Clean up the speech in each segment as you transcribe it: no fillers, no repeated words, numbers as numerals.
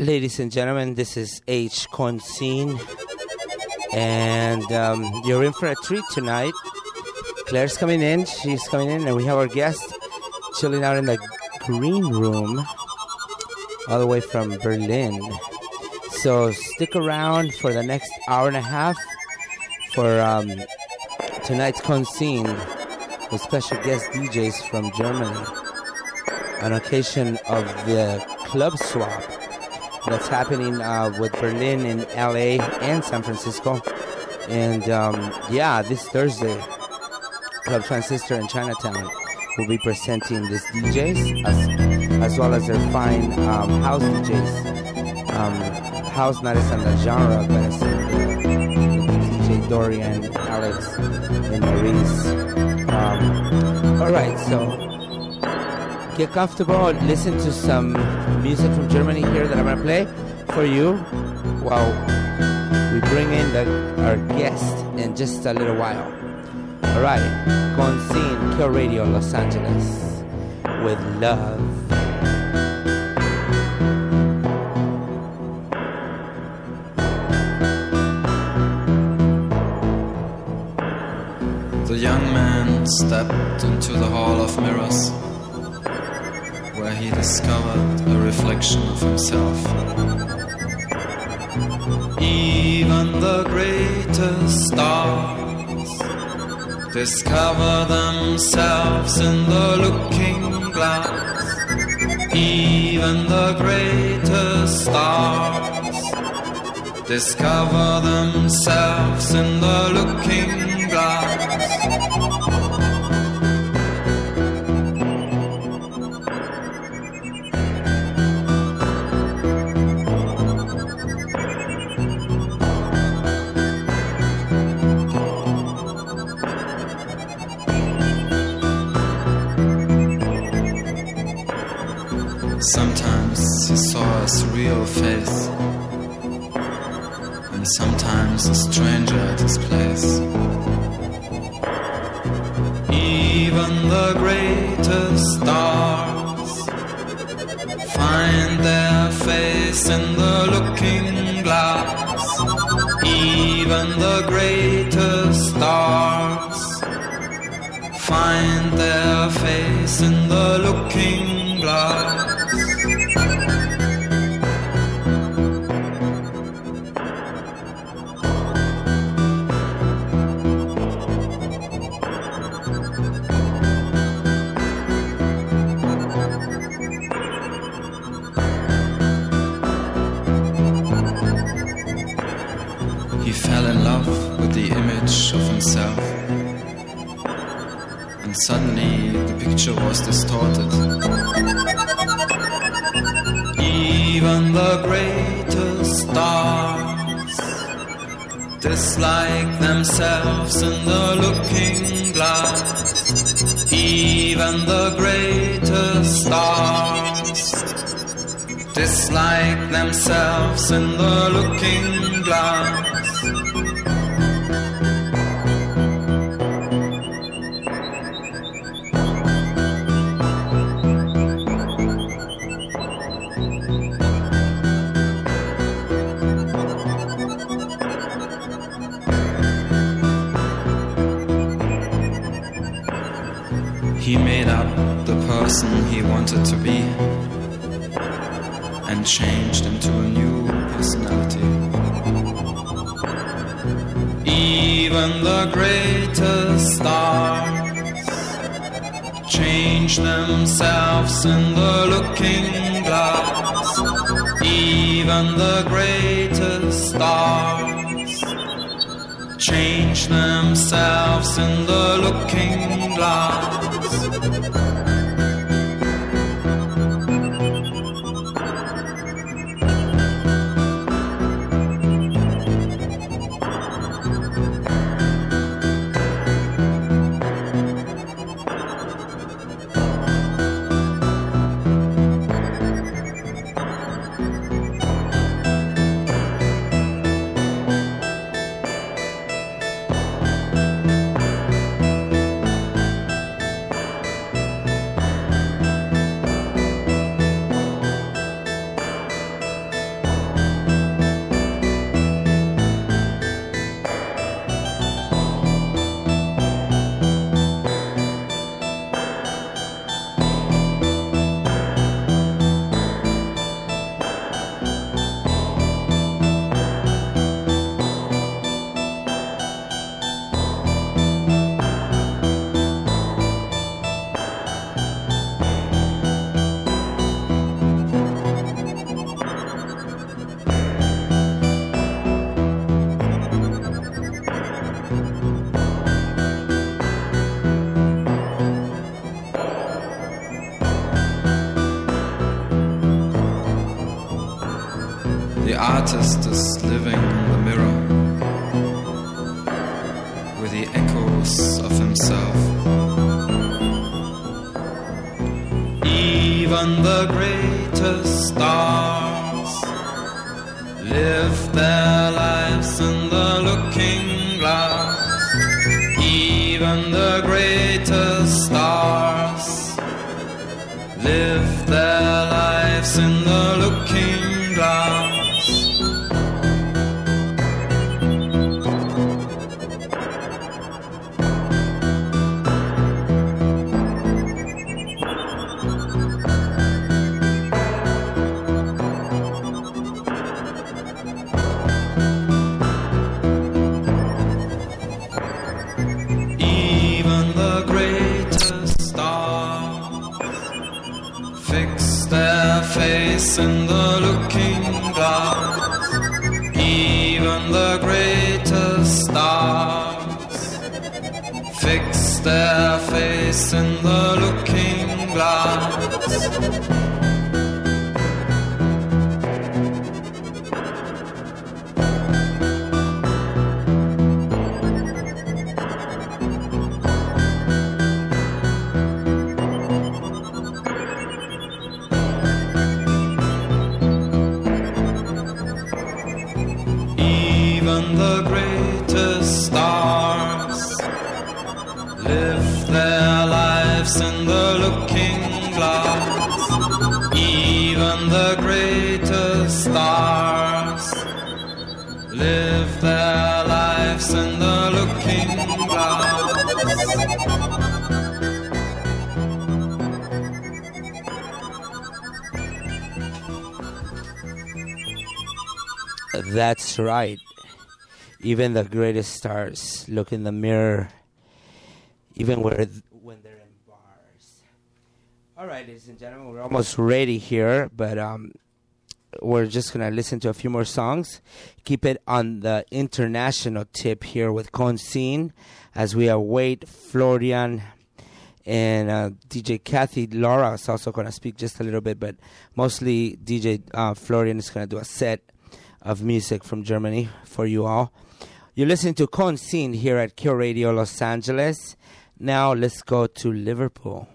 Ladies and gentlemen, this is H. Consine, and you're in for a treat tonight. Claire's coming in, she's coming in, and we have our guest chilling out in the green room all the way from Berlin. So stick around for the next hour and a half for tonight's Consine with special guest DJs from Germany on occasion of the Club Swap that's happening with Berlin and LA and San Francisco. And this Thursday, Club Transistor in Chinatown will be presenting these DJs as well as their fine house DJs. House not as in the genre, but as DJ Dorian, Alex, and Maurice. Alright, so get comfortable, listen to some music from Germany here that I'm going to play for you while we bring in our guest in just a little while. Alright, Consine, Kill Radio, Los Angeles, with love. The young man stepped into the Hall of Mirrors, where he discovered a reflection of himself. Even the greatest stars discover themselves in the looking glass. Even the greatest stars discover themselves in the looking glass. Sometimes he saw a surreal face, and sometimes a stranger at his place. Even the greatest stars find their face in the looking glass. Even the greatest stars find their face in the looking glass. He fell in love with the image of himself, and suddenly the picture was distorted. Even the greatest stars dislike themselves in the looking glass. Even the greatest stars dislike themselves in the looking glass. He made up the person he wanted to be and changed into a new personality. Even the greatest stars change themselves in the looking glass. Even the greatest stars change themselves in the looking glass. artist is living in the mirror with the echoes of himself. Even the greatest stars live their lives in the looking glass. Even the greatest stars live their lives in the looking glass. In the looking glass, even the greatest stars fix their face in the looking glass. The greatest stars live their lives in the looking glass. Even the greatest stars live their lives in the looking glass. That's right. Even the greatest stars look in the mirror, even when they're in bars. All right, ladies and gentlemen, we're almost ready here, but we're just going to listen to a few more songs. Keep it on the international tip here with Conscene as we await Florian and DJ Kathy. Laura is also going to speak just a little bit, but mostly DJ Florian is going to do a set of music from Germany for you all. You're listening to Conscene here at Cure Radio Los Angeles. Now let's go to Liverpool.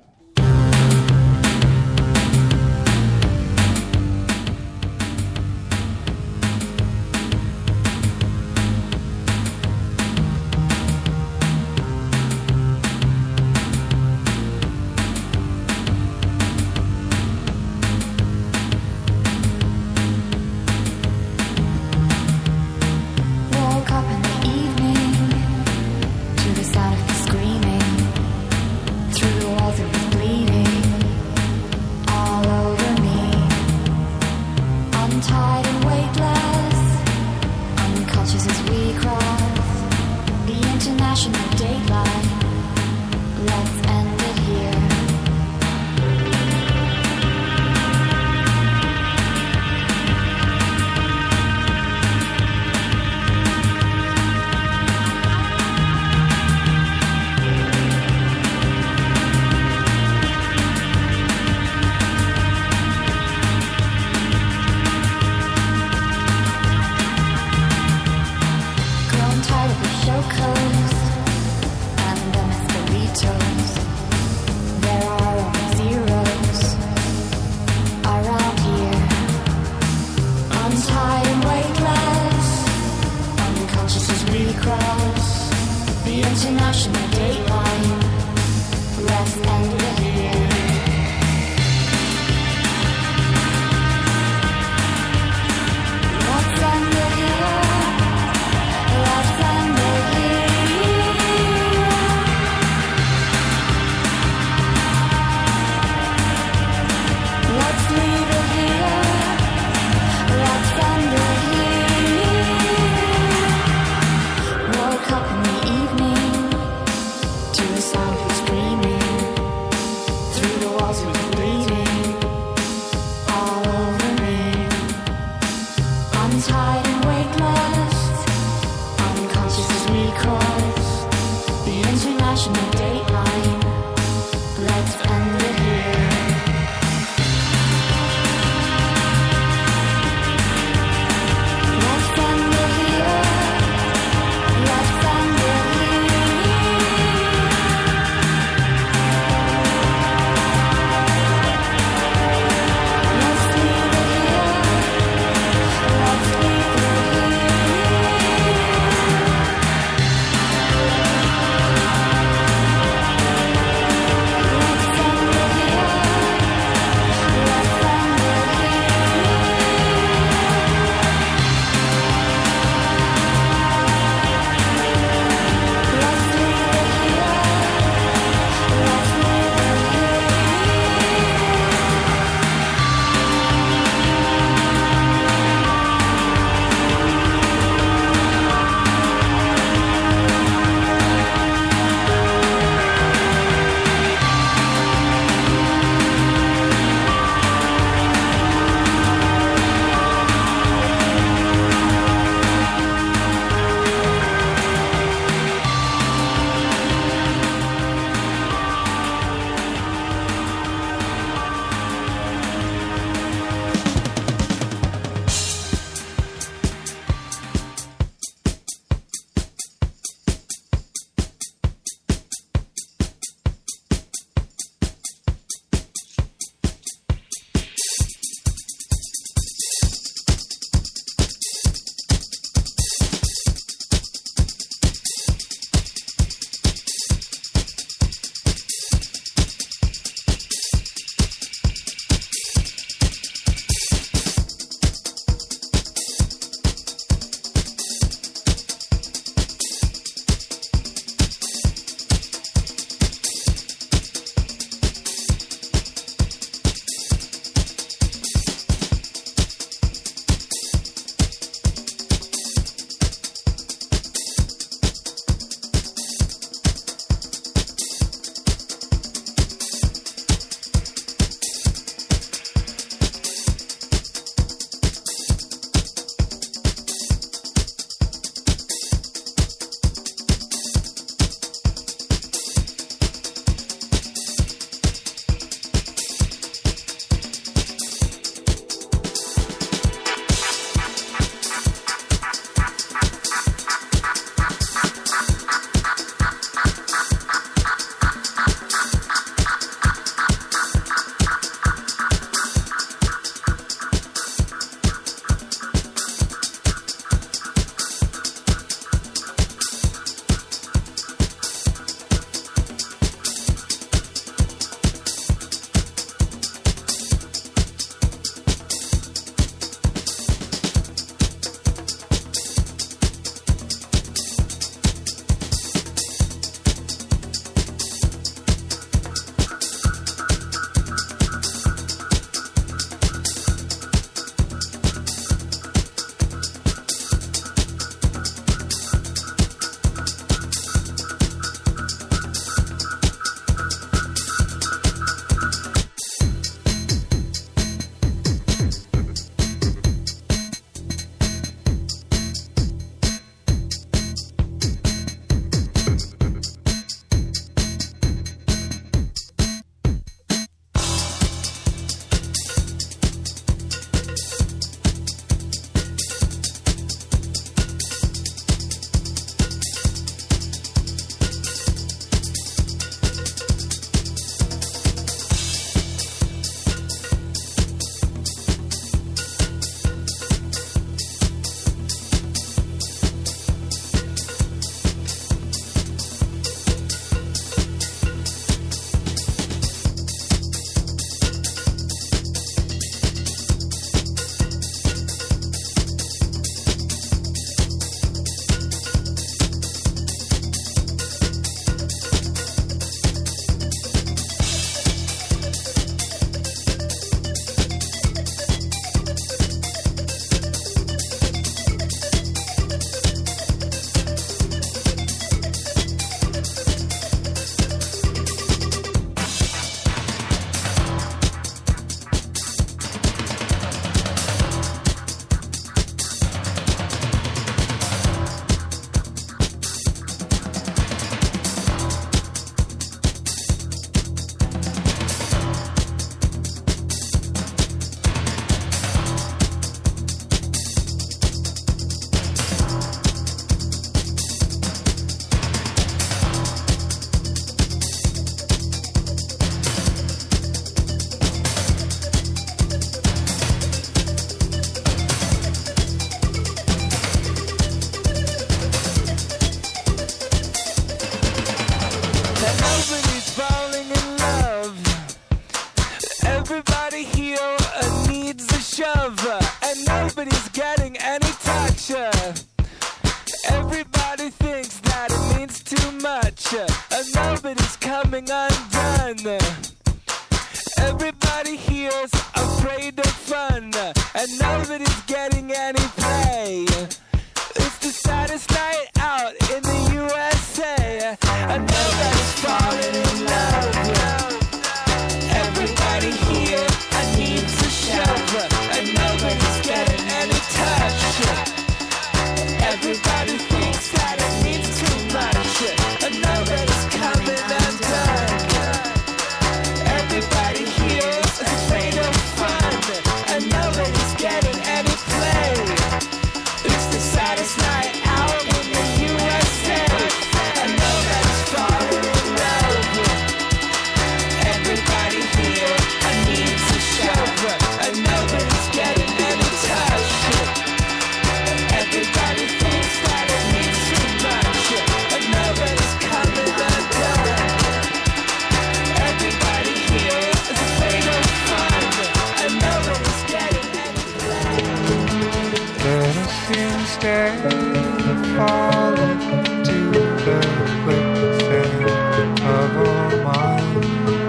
thinks that it means too much, and nobody's coming undone. Everybody here's afraid of fun, and nobody's getting any play. It's the saddest night out in the USA, and nobody's falling in love. Everybody here needs a shove, and nobody's getting any touch. Everybody thinks that it means too much, and nobody's coming undone. Everybody here is afraid of fun, and nobody's getting any play. It's the saddest night out in the USA, and nobody's falling in love. Everybody here needs a shove, and nobody's getting any touch. Everybody thinks that it means too much, and nobody's coming undone. Everybody here is afraid of fun, and nobody's getting any play. Let us instead fall into the quicksand of our minds.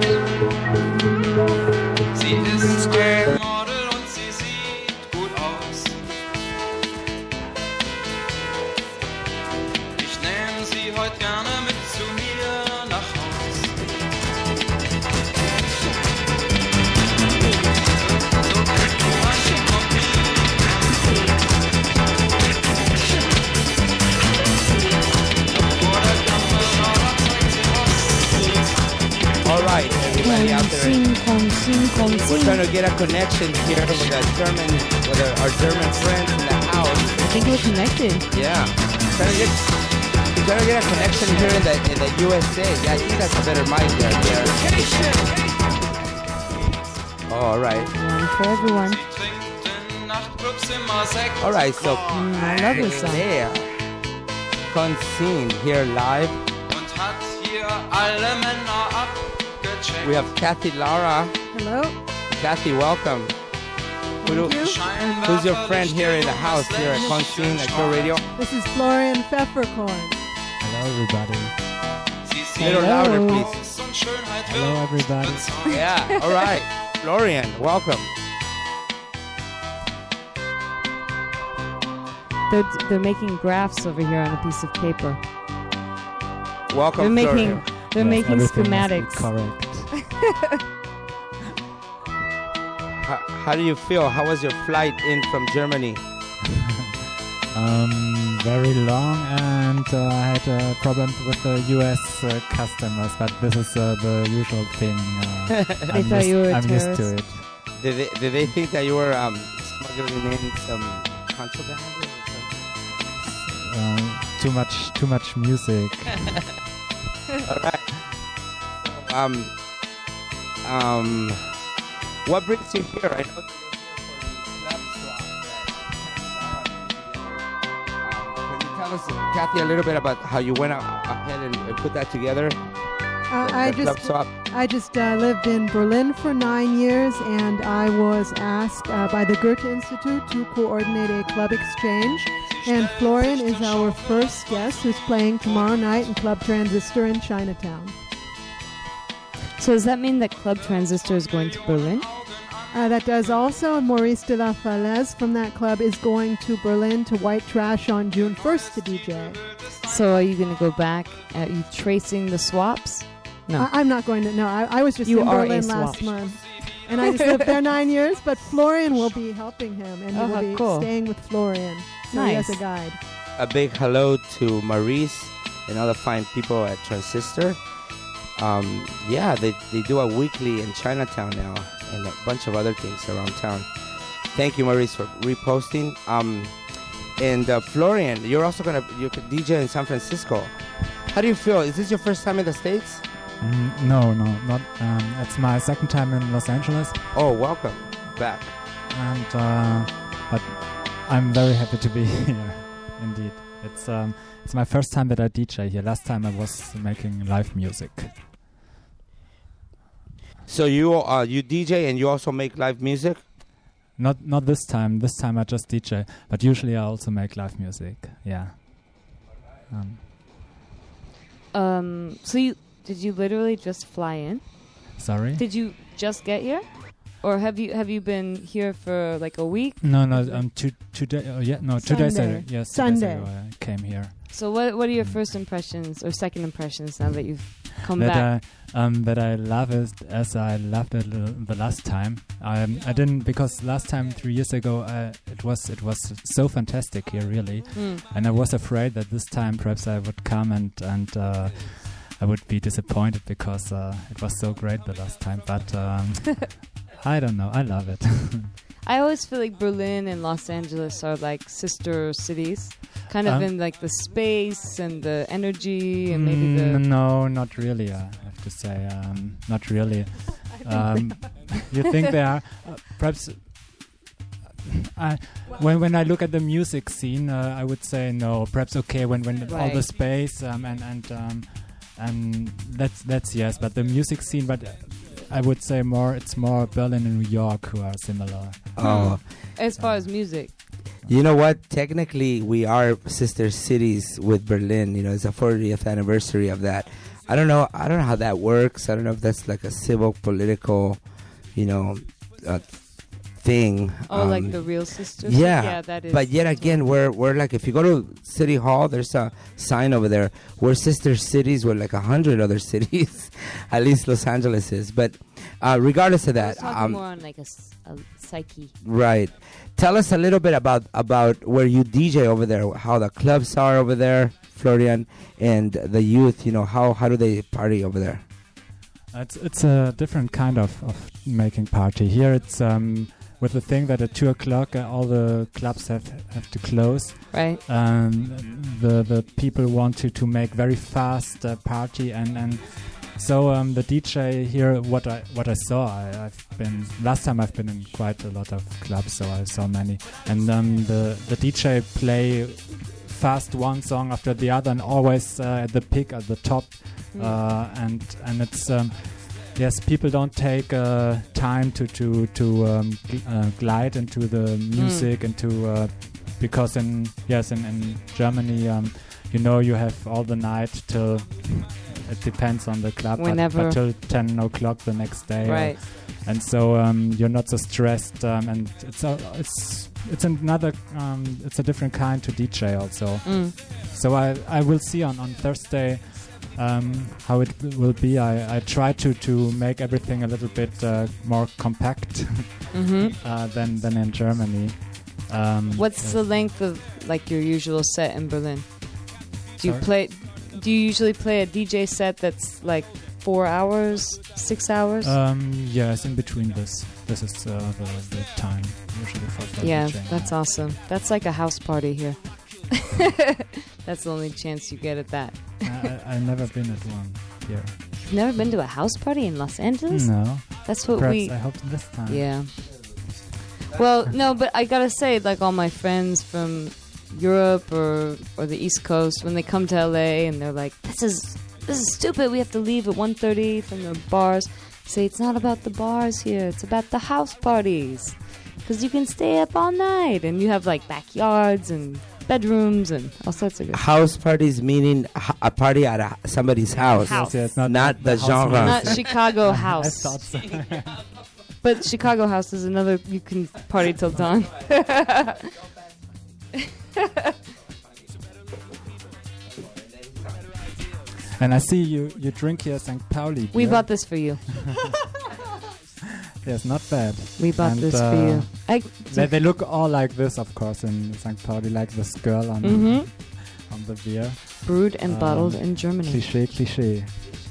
Sie ist ein Model und sie sieht gut aus. Ich nehme sie heute gerne mit zu mir nach Haus. So kriegt du manche Kopie. Vor der Kamera zeigt sie was. All right, everybody out there. We're trying to get a connection here with our German friends in the house. I think we're connected. Yeah, trying to get a connection here in the USA. Yeah, I think that's a better mic there. Oh, all right. One for everyone. Trinkt in Nachtclubs immer Sekt. All right, so I love this song. there, Conseen here live. Und hat hier alle Männer abgecheckt. We have Kathy Lara. Hello. Kathy, welcome. Who's your friend here in the house here at Conseen at Go Radio? This is Florian Pfefferkorn. Hello, everybody. A little louder, please. Hello, everybody. Yeah, all right. Florian, welcome. They're making graphs over here on a piece of paper. Welcome, Florian. They're making schematics. Correct. How do you feel? How was your flight in from Germany? Very long, and I had a problem with the US customers, but this is the usual thing. They thought you were a I'm used to terrorist. it. Did they think that you were smuggling in some contraband or something? Too much music. All right. What brings you here? I know that you're here for the club swap. Can you tell us, Kathy, a little bit about how you went ahead and put that together? Club swap. I just lived in Berlin for 9 years, and I was asked by the Goethe Institute to coordinate a club exchange. And Florian is our first guest, who's playing tomorrow night in Club Transistor in Chinatown. So does that mean that Club Transistor is going to Berlin? That does also. Maurice de la Falaise from that club is going to Berlin to White Trash on June 1st to DJ. So are you going to go back? Are you tracing the swaps? No. I'm not going to. No, I was just You in are Berlin a last swap. month. And I just lived there 9 years, but Florian will be helping him, and he Oh, will how be cool. staying with Florian. So he has Nice. a guide. A big hello to Maurice and all the fine people at Transistor. Yeah, they do a weekly in Chinatown now and a bunch of other things around town. Thank you, Maurice, for reposting. And Florian, you're also you could DJ in San Francisco. How do you feel? Is this your first time in the States? No, not. It's my second time in Los Angeles, Oh, welcome back. and but I'm very happy to be here. Indeed, it's my first time that I DJ here. Last time I was making live music. So you DJ and you also make live music? Not this time. This time I just DJ, but usually I also make live music. Yeah. So did you literally just fly in? Sorry? Did you just get here? Or have you been here for like a week? No, 2 days. 2 days Sunday. ago. Yes, 2 days Sunday. ago I came here. So what are your first impressions or second impressions now that you've come That back? that I love it as I loved it the last time. I didn't, because last time 3 years ago it was so fantastic here, really, and I was afraid that this time perhaps I would come and I would be disappointed because it was so great the last time. But I don't know, I love it. I always feel like Berlin and Los Angeles are like sister cities, kind of in like the space and the energy and maybe the... No, not really, I have to say. Not really. You think they are... perhaps... when I look at the music scene, I would say no. Perhaps okay when all the space and that's yes. But the music scene, but I would say it's more Berlin and New York who are similar. Oh, as far as music. you know what? Technically, we are sister cities with Berlin. You know, it's the 40th anniversary of that. I don't know how that works. I don't know if that's like a civil, political, thing. Oh, like the real sisters? Yeah, that is. But yet again, we're like, if you go to City Hall, there's a sign over there. We're sister cities with like 100 other cities. At least Los Angeles is. But regardless of that, I was talking more on like a psyche. Right. Tell us a little bit about where you DJ over there, how the clubs are over there, Florian, and the youth. How do they party over there? It's a different kind of making party. Here it's with the thing that at 2 o'clock all the clubs have to close. Right. The people want to make very fast party and so the DJ here, what I saw, last time I've been in quite a lot of clubs, so I saw many, and the DJ play fast one song after the other and always at the peak at the top. And it's yes, people don't take time to glide into the music and because in Germany you have all the night till it depends on the club, whenever, but till 10 o'clock the next day, right? And so you're not so stressed, and it's another it's a different kind to DJ also. So I will see on Thursday how it will be. I try to make everything a little bit more compact than in Germany. What's the length of like your usual set in Berlin? Do you usually play a DJ set that's like 4 hours, 6 hours? Yes, in between this. This is the time usually for yeah, DJing. that's awesome. That's like a house party here. That's the only chance you get at that. I've never been at one here. You've never been to a house party in Los Angeles? No. That's what Perhaps I hope this time. Yeah. Well, no, but I gotta say, like all my friends from Europe or the East Coast, when they come to LA and they're like, this is stupid, we have to leave at 1:30 from the bars. Say, it's not about the bars here, it's about the house parties. Because you can stay up all night and you have like backyards and bedrooms and all sorts of good stuff. House parties meaning a party at somebody's house. House. Yes, Not the genre. Not Chicago house. I thought so. But Chicago house is another, you can party till dawn. And I see you drink here St. Pauli beer. We bought this for you. Yes, not bad. We bought And, this for you. They look all like this, of course, in St. Pauli, like this girl on the beer. Brewed and bottled in Germany. Cliché.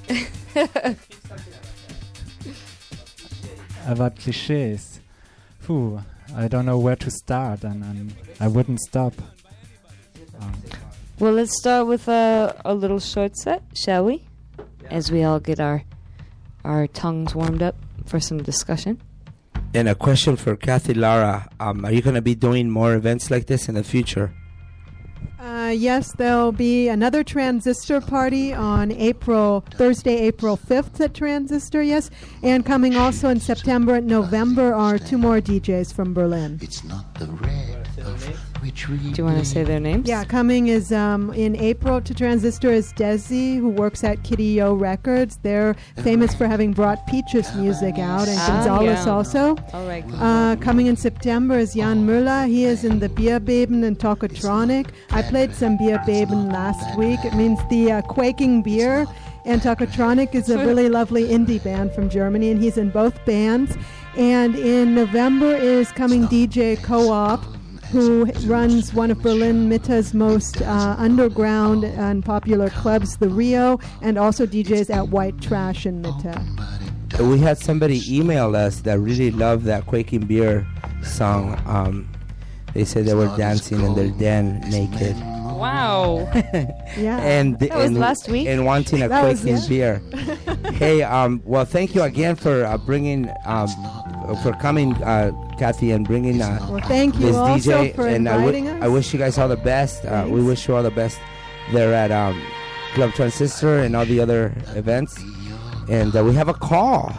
About clichés. Phew, I don't know where to start, and I wouldn't stop. Well, let's start with a little short set, shall we? As we all get our tongues warmed up for some discussion. And a question for Kathy Lara. Are you going to be doing more events like this in the future? Yes, there'll be another Transistor party on Thursday, April 5th at Transistor, yes. And coming also in September and November are 2 more DJs from Berlin. It's not the red of Do you want to say their names? Yeah, coming is in April to Transistor is Desi, who works at Kitty Yo Records. They're famous for having brought Peaches music out, and Gonzalez also. All right. Coming in September is Jan Müller. He is in the Bierbeben and Tokotronic. I played some Bierbeben last week. It means the Quaking Beer. And Tokotronic is a really lovely indie band from Germany, and he's in both bands. And in November is coming DJ Co-op, who runs one of Berlin Mitte's most underground and popular clubs, the Rio, and also DJs at White Trash in Mitte. We had somebody email us that really loved that Quaking Beer song. They said they were dancing in their den naked. Wow. Yeah. And that was last week. And wanting a Quaking beer. Hey, well, thank you again for for coming, Kathy, and bringing well, thank you this also DJ. for And inviting us. I wish you guys all the best. We wish you all the best there at Club Transistor and all the other events. And we have a call.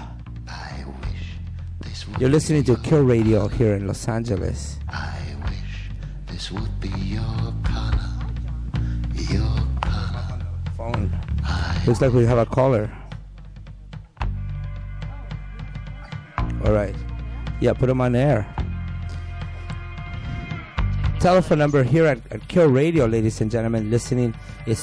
You're listening to Kill Radio here in Los Angeles. I wish this would be your color. Your color. Phone. Looks like we have a caller. All right. Yeah, put him on air. Telephone number here at Kill Radio, ladies and gentlemen, listening, is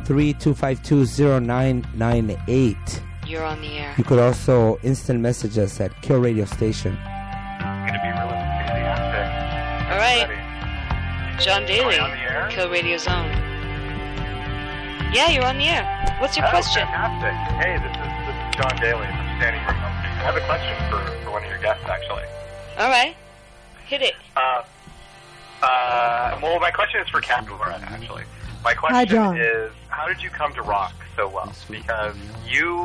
213-252-0998. You're on the air. You could also instant message us at Kill Radio Station. Going to be really enthusiastic. All right. Ready? John Daly, on the air? Kill Radio Zone. Yeah, you're on the air. What's your question? Fantastic. Hey, this is John Daly from Standing Room. I have a question for one of your guests, actually. All right. Hit it. Well, my question is for Captain Laura, actually. My Hi, John. question is, how did you come to rock so well? Because you,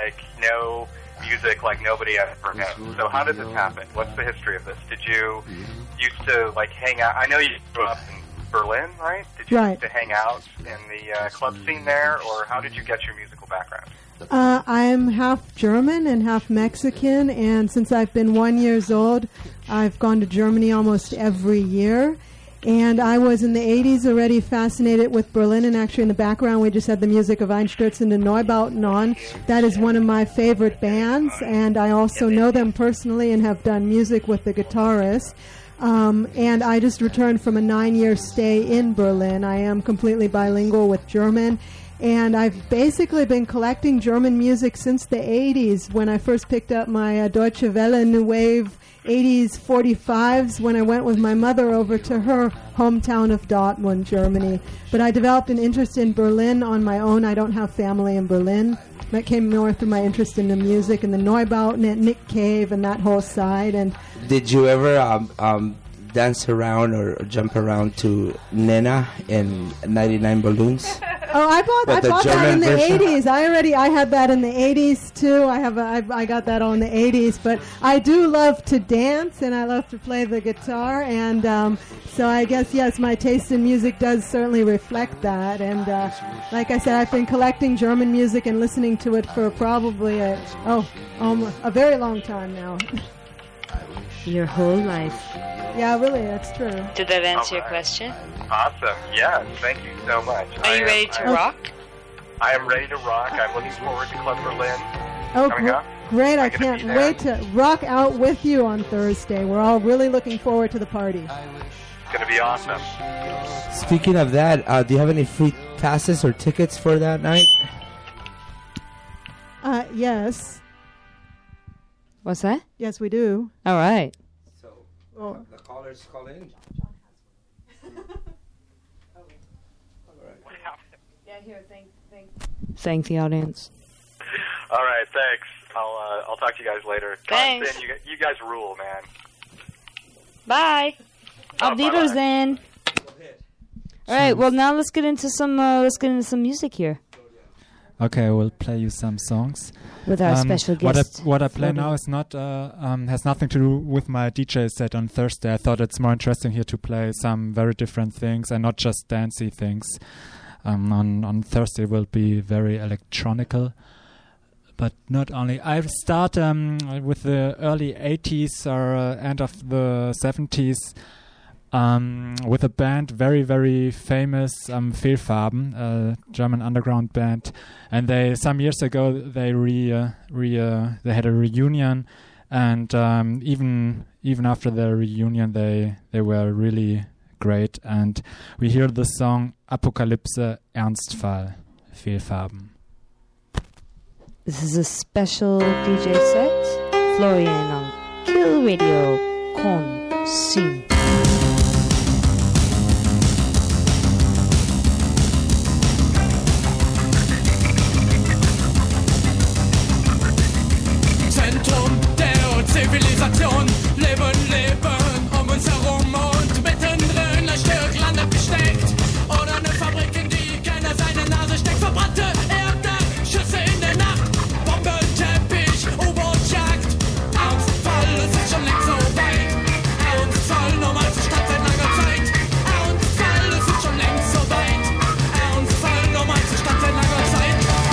know music like nobody ever knows. So how did this happen? What's the history of this? Did you used to, hang out? I know you grew up in Berlin, right? Did you used to hang out in the club scene there, or how did you get your musical background? I'm half German and half Mexican, and since I've been 1 year old, I've gone to Germany almost every year. And I was in the 80s already fascinated with Berlin, and actually in the background we just had the music of Einstürzende Neubauten on. That is one of my favorite bands, and I also know them personally and have done music with the guitarist. And I just returned from a 9-year stay in Berlin. I am completely bilingual with German. And I've basically been collecting German music since the 80s, when I first picked up my Deutsche Welle New Wave 80s 45s when I went with my mother over to her hometown of Dortmund, Germany. But I developed an interest in Berlin on my own. I don't have family in Berlin. That came more through my interest in the music and the Neubauten at Nick Cave and that whole side. And did you ever dance around or jump around to Nena in 99 Balloons? Oh, I bought that in the version? 80s. I had that in the 80s too. I got that all in the 80s. But I do love to dance and I love to play the guitar, and so I guess yes, my taste in music does certainly reflect that. And like I said, I've been collecting German music and listening to it for probably a very long time now. Your whole life. Yeah, really, that's true. Did that answer your question? Awesome. Yes, thank you so much. Are you ready to rock? I am ready to rock. I'm looking forward to Club Berlin Oh, coming up. great. I can't wait to rock out with you on Thursday. We're all really looking forward to the party. It's going to be awesome. Speaking of that, do you have any free passes or tickets for that night? Yes. What's that? Yes, we do. All right. So Oh. the callers call in. Yeah, here. Thank the audience. All right, thanks. I'll talk to you guys later. Thanks. John, you guys rule, man. Bye. Auf Wiedersehen. All right. Well, now let's get into some music here Okay, we'll play you some songs. with our special guest. What I play now is not has nothing to do with my DJ set on Thursday. I thought it's more interesting here to play some very different things and not just dancey things. On Thursday will be very electronical, but not only. I start with the early 80s or end of the 70s. with a band very, very famous, Fehlfarben, a German underground band. And they some years ago they they had a reunion, and even after the reunion they were really great. And we hear the song Apokalypse Ernstfall, Fehlfarben. This is a special DJ set. Florian on Kill Radio con Sin. Zentrum der Zivilisation, Leben, Leben um uns herum und mittendrin ein Stück Land abgesteckt. Oder eine Fabrik, in die keiner seine Nase steckt. Verbrannte Erde, Schüsse in der Nacht, Bombenteppich, U-Boot-Jagd. Ernstfall, es ist schon längst so weit. Ernstfall, normalste Stadt seit langer Zeit. Ernstfall, es ist schon längst so weit. Ernstfall, normalste Stadt seit langer Zeit.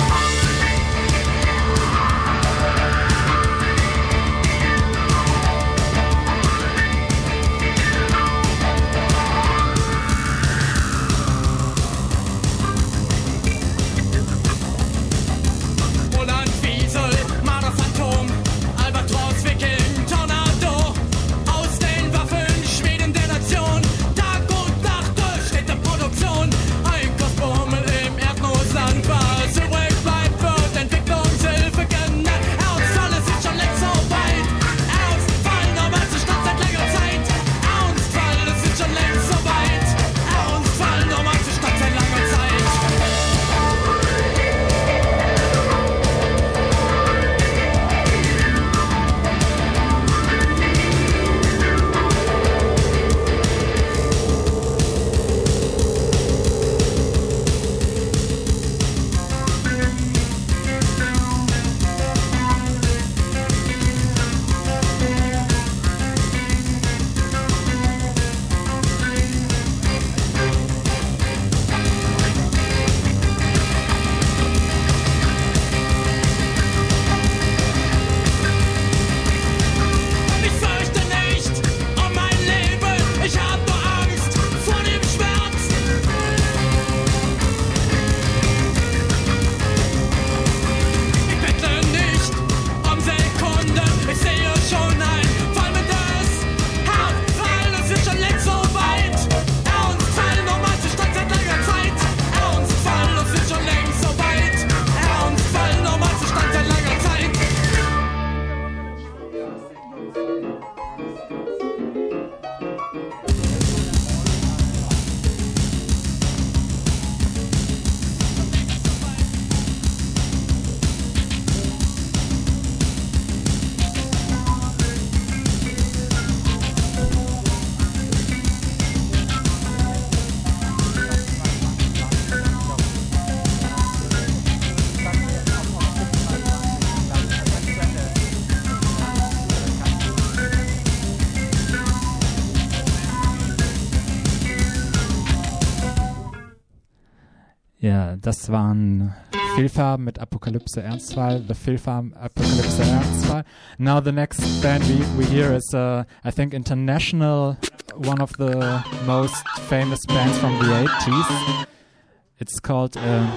Ja, das waren Fehlfarben mit Apokalypse Ernstfall, the Fehlfarben Apokalypse Ernstfall. Now the next band we hear is, I think, international, one of the most famous bands from the 80s. It's called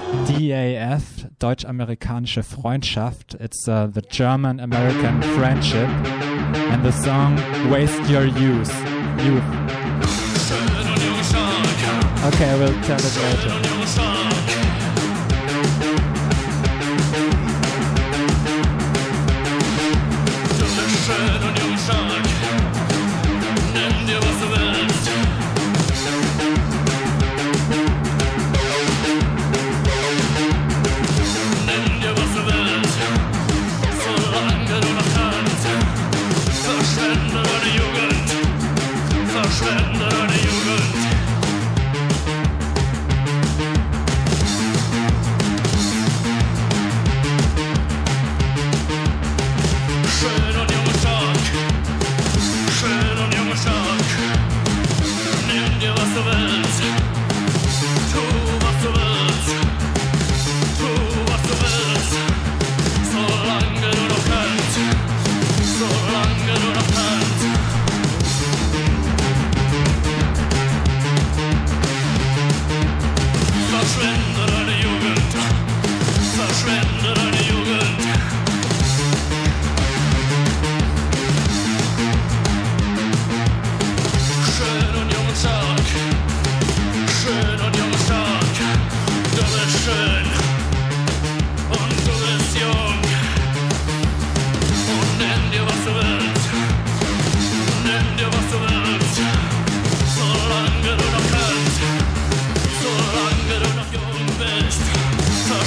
DAF, Deutsch-Amerikanische Freundschaft. It's the German-American friendship. And the song Waste Your Youth. Okay, I will tell it later. Schön und jung stark, nenn dir was du willst. Nenn dir was du willst, solange du noch kannst. Verschwende deine Jugend, verschwende deine Jugend. Schön und jung stark,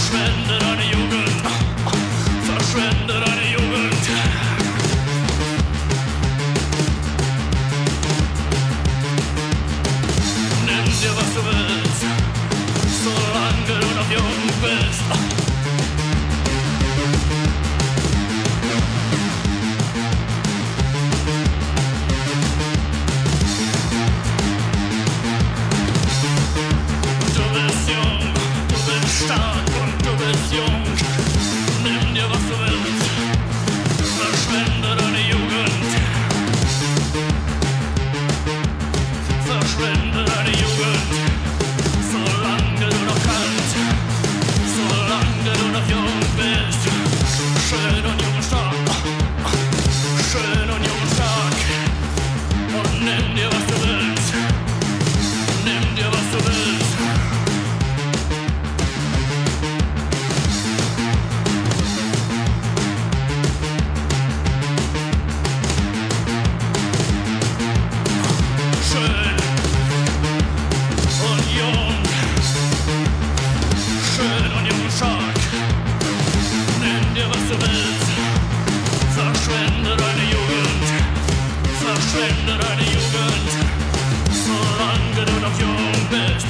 Verschwende deine Jugend, verschwende deine Jugend. Nimm dir was du willst, solange du noch jung bist. Du bist jung, du bist stark und du bist jung. Nimm dir was du willst, verschwende deine Jugend. Verschwende deine Jugend, solange du noch kannst, solange du noch jung bist. Schön und jung und stark, schön und jung und stark. Und nimm dir was du willst, nimm dir was du willst. Schön und jung, schön und jung und stark. Nimm dir was du willst, verschwende deine Jugend, verschwende deine Jugend, solange du noch jung bist.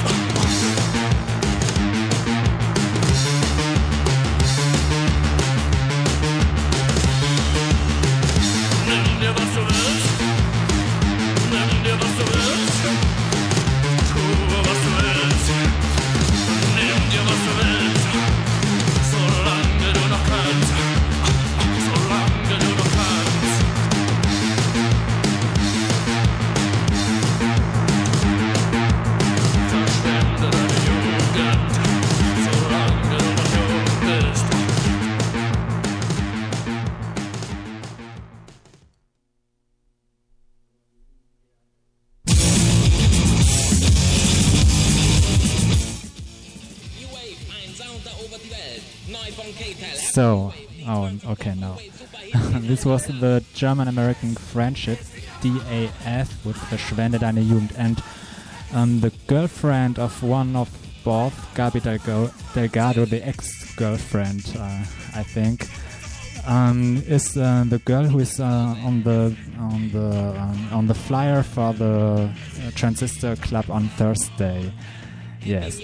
Nimm dir was du willst, nimm dir was du willst, tue was du willst, nimm dir was du willst, solange du noch kannst, solange du noch kannst. Verschwende deine Jugend, solange du noch jung bist. So, okay, now. This was the German-American friendship, DAF, with Verschwende deine Jugend. And the girlfriend of one of both, Gabi Delgado, the ex-girlfriend, I think, is the girl who is on the flyer for the Transistor Club on Thursday. Yes.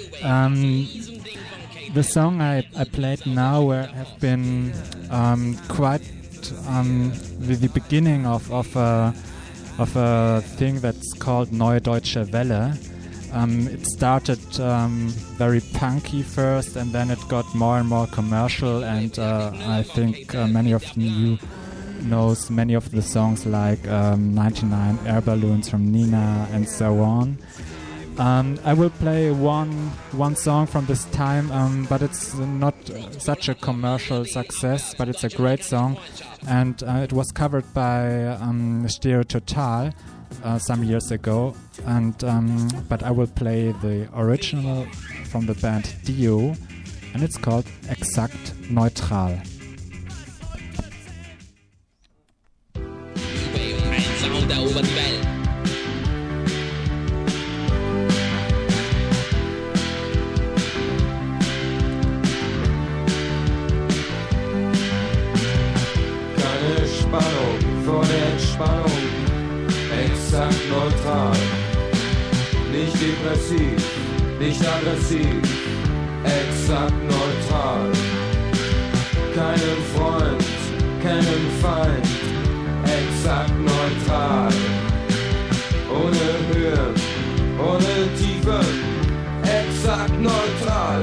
The song I played now have been quite the beginning of a thing that's called Neue Deutsche Welle. It started very punky first, and then it got more and more commercial. And I think many of you knows many of the songs like 99 Air Balloons from Nina and so on. I will play one song from this time, but it's not such a commercial success, but it's a great song, and it was covered by Stereo Total some years ago, and but I will play the original from the band Dio, and it's called Exakt Neutral. Spannung vor der Entspannung, exakt neutral. Nicht depressiv, nicht aggressiv, exakt neutral. Keinen Freund, keinen Feind, exakt neutral. Ohne Höhe, ohne Tiefe, exakt neutral.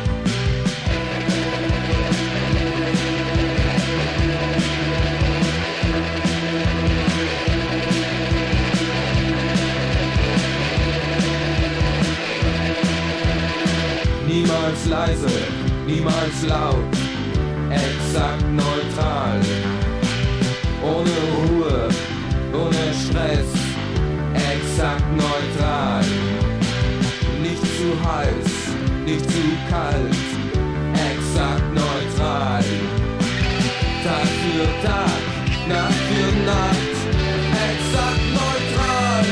Niemals leise, niemals laut, exakt neutral. Ohne Ruhe, ohne Stress, exakt neutral. Nicht zu heiß, nicht zu kalt, exakt neutral. Tag für Tag, Nacht für Nacht, exakt neutral.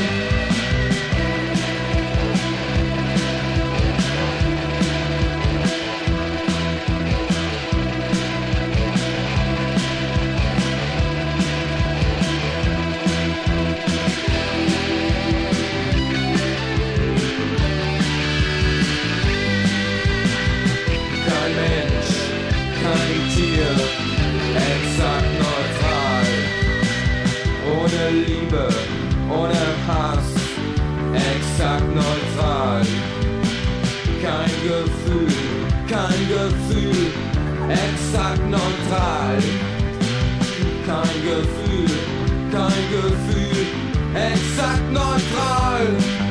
kein Gefühl, exakt neutral. Kein Gefühl, exakt neutral.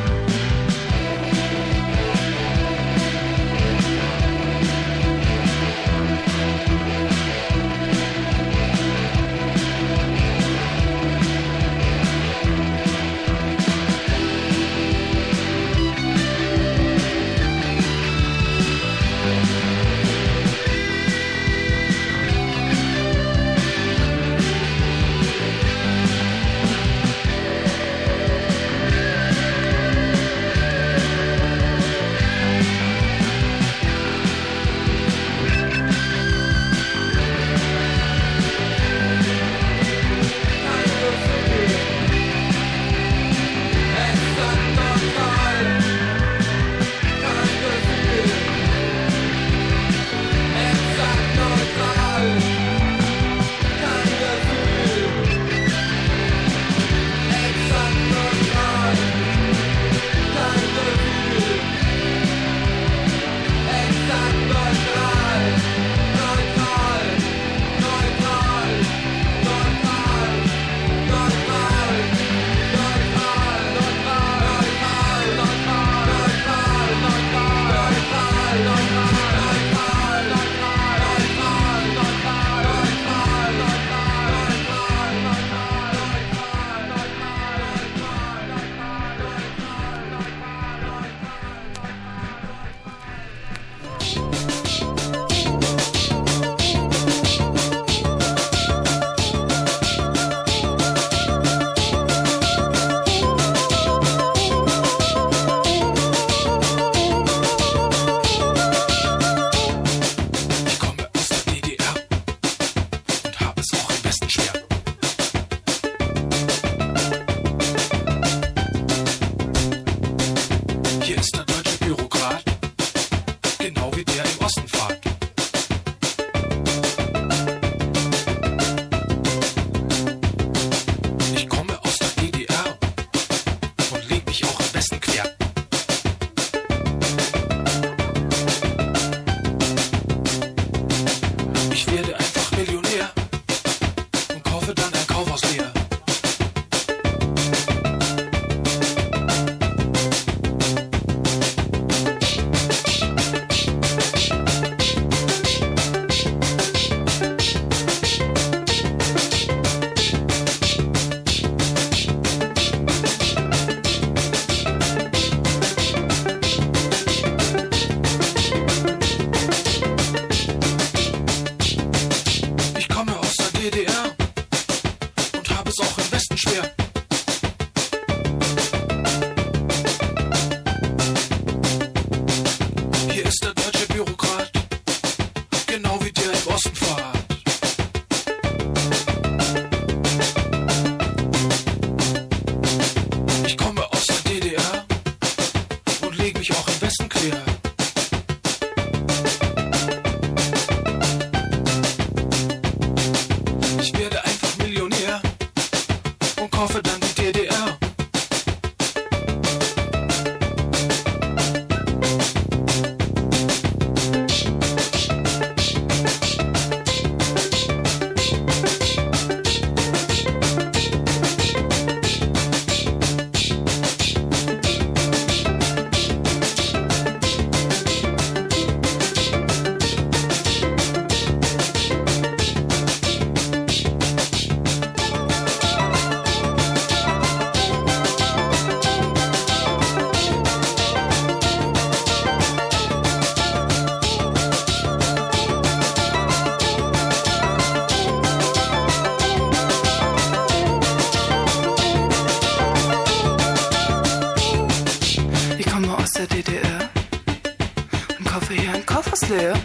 leer.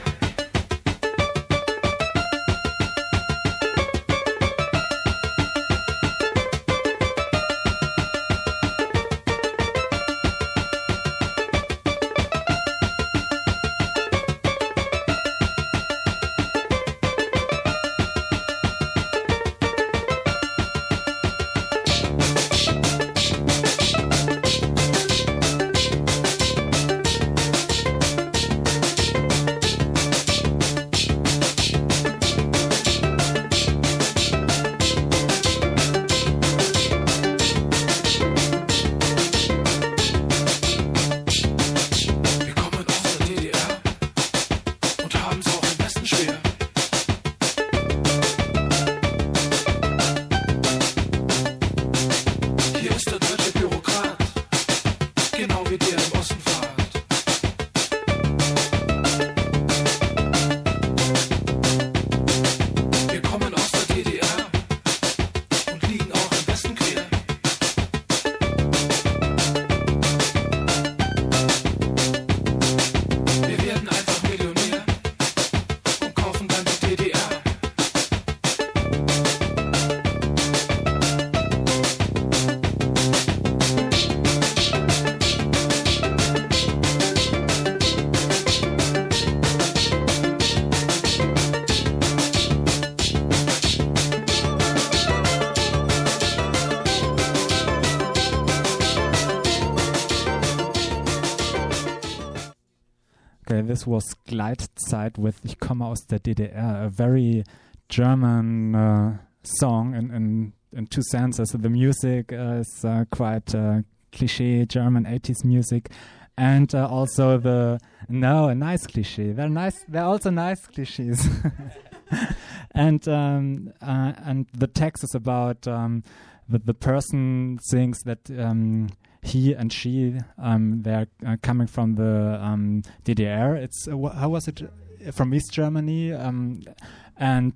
this was Gleitzeit with Ich komme aus der DDR, a very German song in two senses. The music is quite cliché German 80s music, and also a nice cliché. They're also nice clichés. and the text is about the person thinks that he and she they're coming from the DDR. It's how was it, from East Germany, and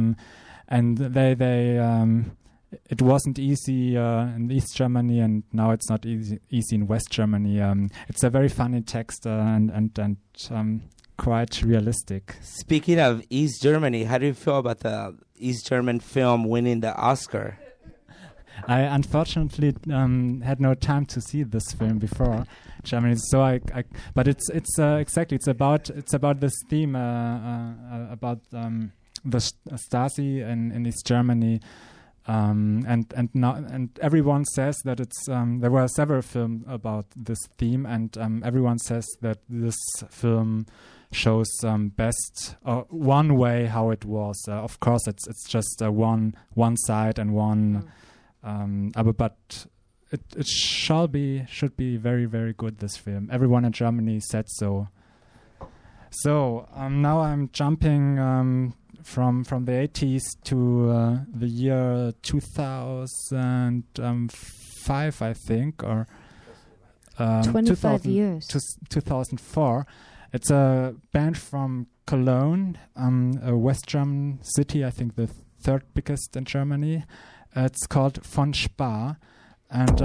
they it wasn't easy in East Germany, and now it's not easy in West Germany. It's a very funny text and quite realistic. Speaking of East Germany, how do you feel about the East German film winning the Oscar? I unfortunately had no time to see this film before Germany, so but it's exactly it's about this theme about the Stasi in East Germany, and everyone says that it's there were several films about this theme, and everyone says that this film shows best one way how it was. Of course, it's just one side and one. But it should be very, very good, this film. Everyone in Germany said so. So now I'm jumping from the 80s to the year 2005, I think, or 25 years. 2004. It's a band from Cologne, a West German city, I think the third biggest in Germany. It's called Von Spar, and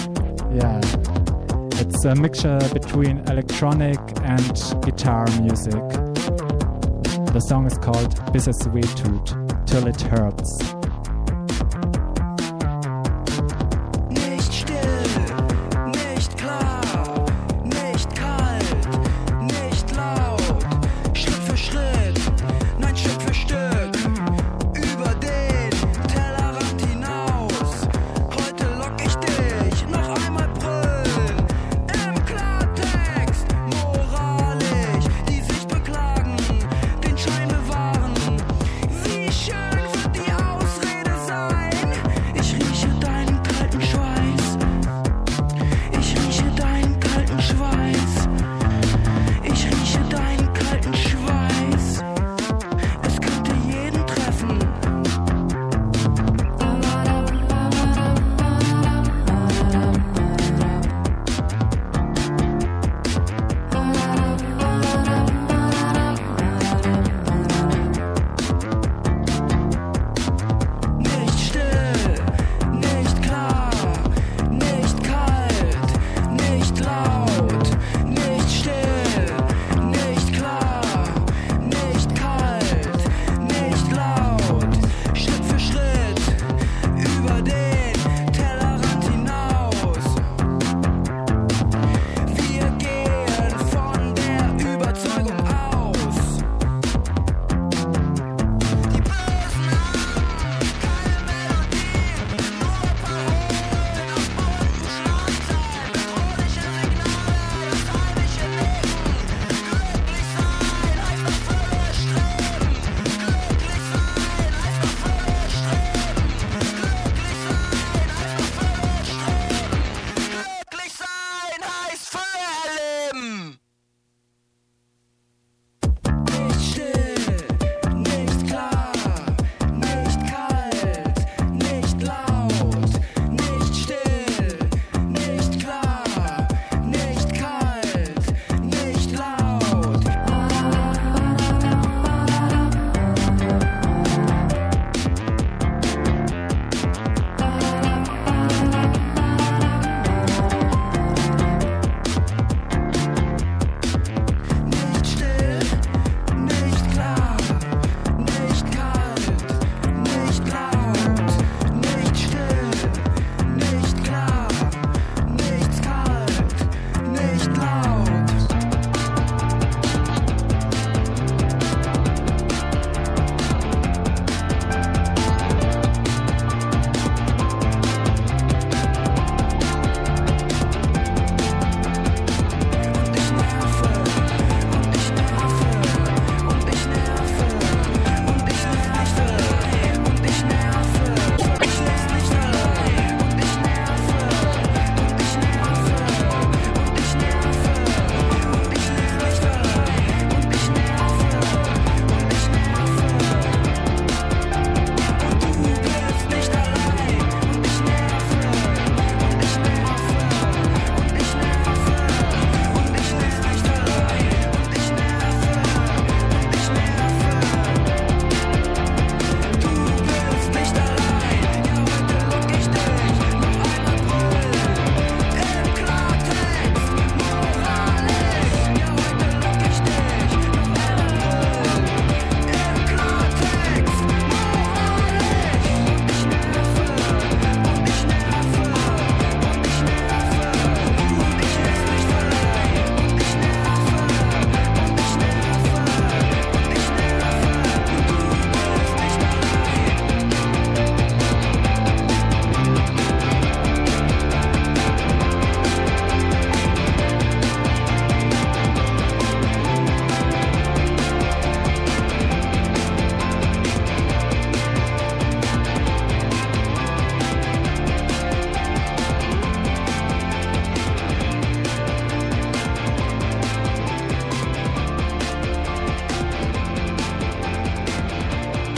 it's a mixture between electronic and guitar music. The song is called Bis es weh tut, Till It Hurts. Nicht still, nicht klar, nicht kalt, nicht laut, Schritt für Schritt, nein Stück für Stück, über den Tellerrand hinaus. Heute lock ich dich, noch einmal brüllen, im Klartext, moralisch, die sich beklagen, den Schein bewahren. Wie schön wird die Ausrede.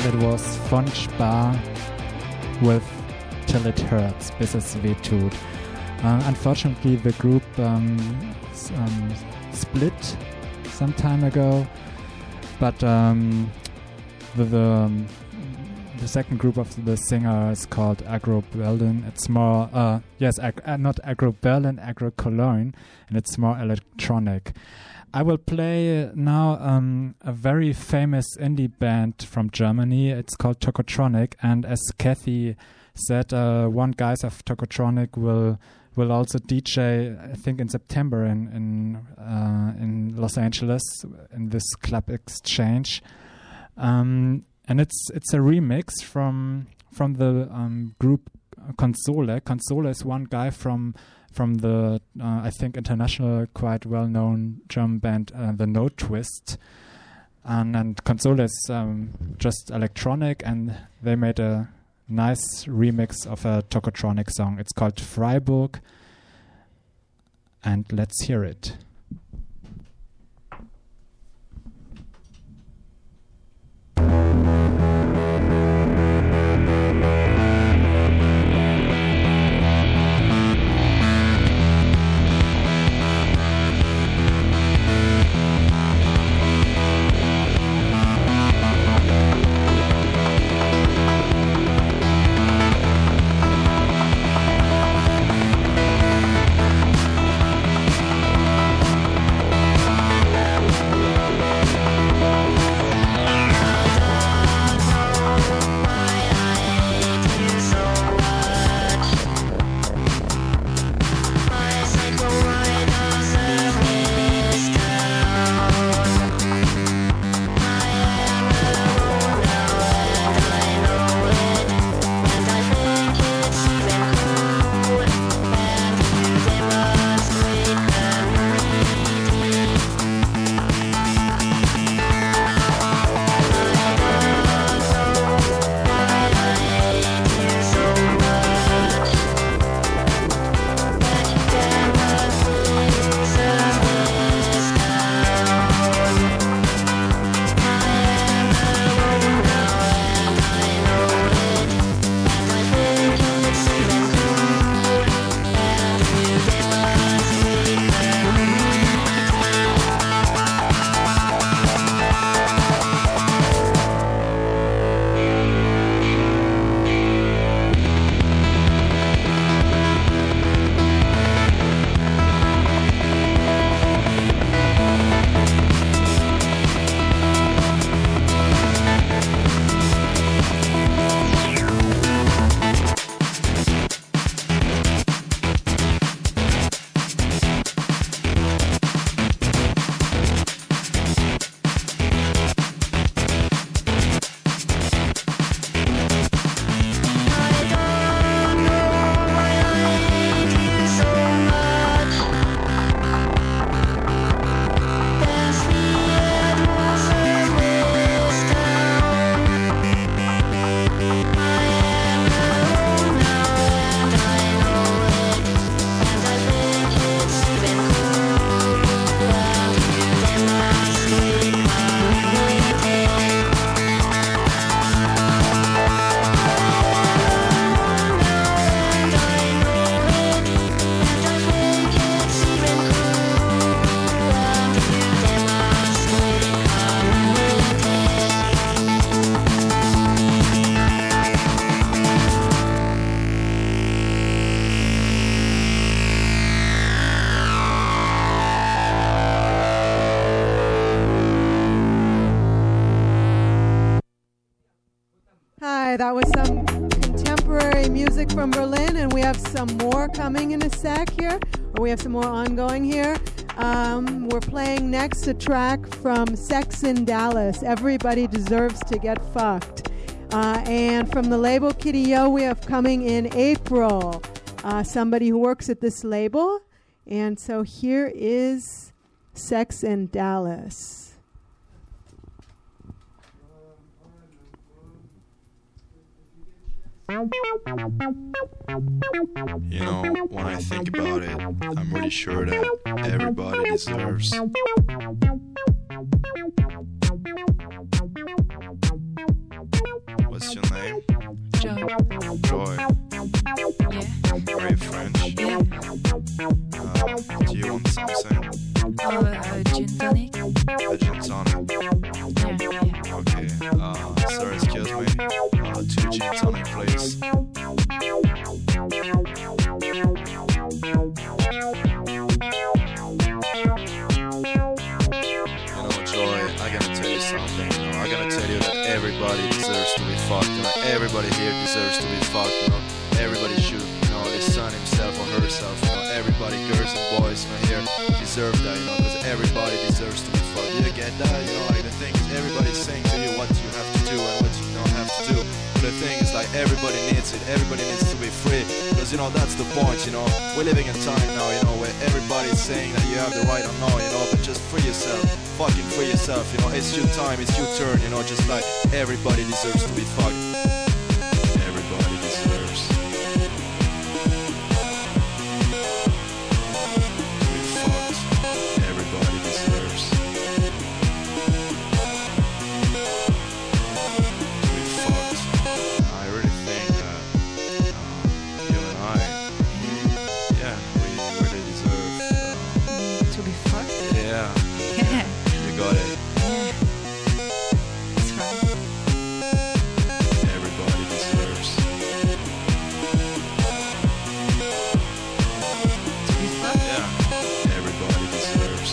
that was Funchbar with Till It Hurts, bis es weh tut. Unfortunately, the group split some time ago, but the second group of the singer is called Agro Berlin. It's more, not Agro Berlin, Agro Cologne, and it's more electronic. I will play now a very famous indie band from Germany. It's called Tokotronic, and as Kathy said, one guys of Tokotronic will also DJ, I think, in September in Los Angeles in this Club Exchange, and it's a remix from the group Console. Console is one guy from the I think international, quite well known German band the No Twist, and Console is just electronic, and they made a nice remix of a Tokotronic song. It's called Freiburg, and let's hear it. That was some contemporary music from Berlin, and we have some more coming in a sec here, or we have some more ongoing here. We're playing next a track from Sex in Dallas, Everybody Deserves to Get Fucked. And from the label Kitty Yo, we have coming in April somebody who works at this label. And so here is Sex in Dallas. You know, when I think about it, I'm really sure that everybody deserves Yeah. Do you want something? Gin tonic. A gin tonic. Yeah. Okay. Sir, excuse me. 2 gin tonic, please. Joy, I gotta tell you something. I gotta tell you that everybody deserves to be fucked. Everybody here deserves to be fucked. Everybody should, listen himself or herself. Everybody, girls and boys, here deserve that. Because everybody deserves to be fucked. You get that? Like the thing is, everybody's saying to you what you have to do and what you don't have to do. But the thing is, like, everybody needs it. Everybody needs to be free. Because that's the point. We're living in time now. Where everybody's saying that you have the right or no. But just free yourself. Fucking free yourself. It's your time. It's your turn. Just like everybody deserves to be fucked. Everybody deserves to be fucked. Everybody deserves to be fucked. I really think that you and I, we really deserve to be fucked. Yeah. You got it. That's right. Everybody deserves To be fucked. Yeah. Everybody deserves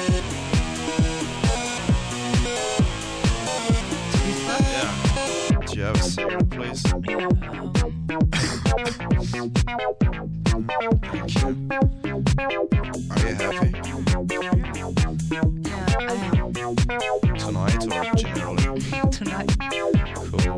To be fucked. Yeah. Do you have a cigarette, please? Thank you. Are you happy? Yeah, I am. Tonight or generally? Tonight. Cool.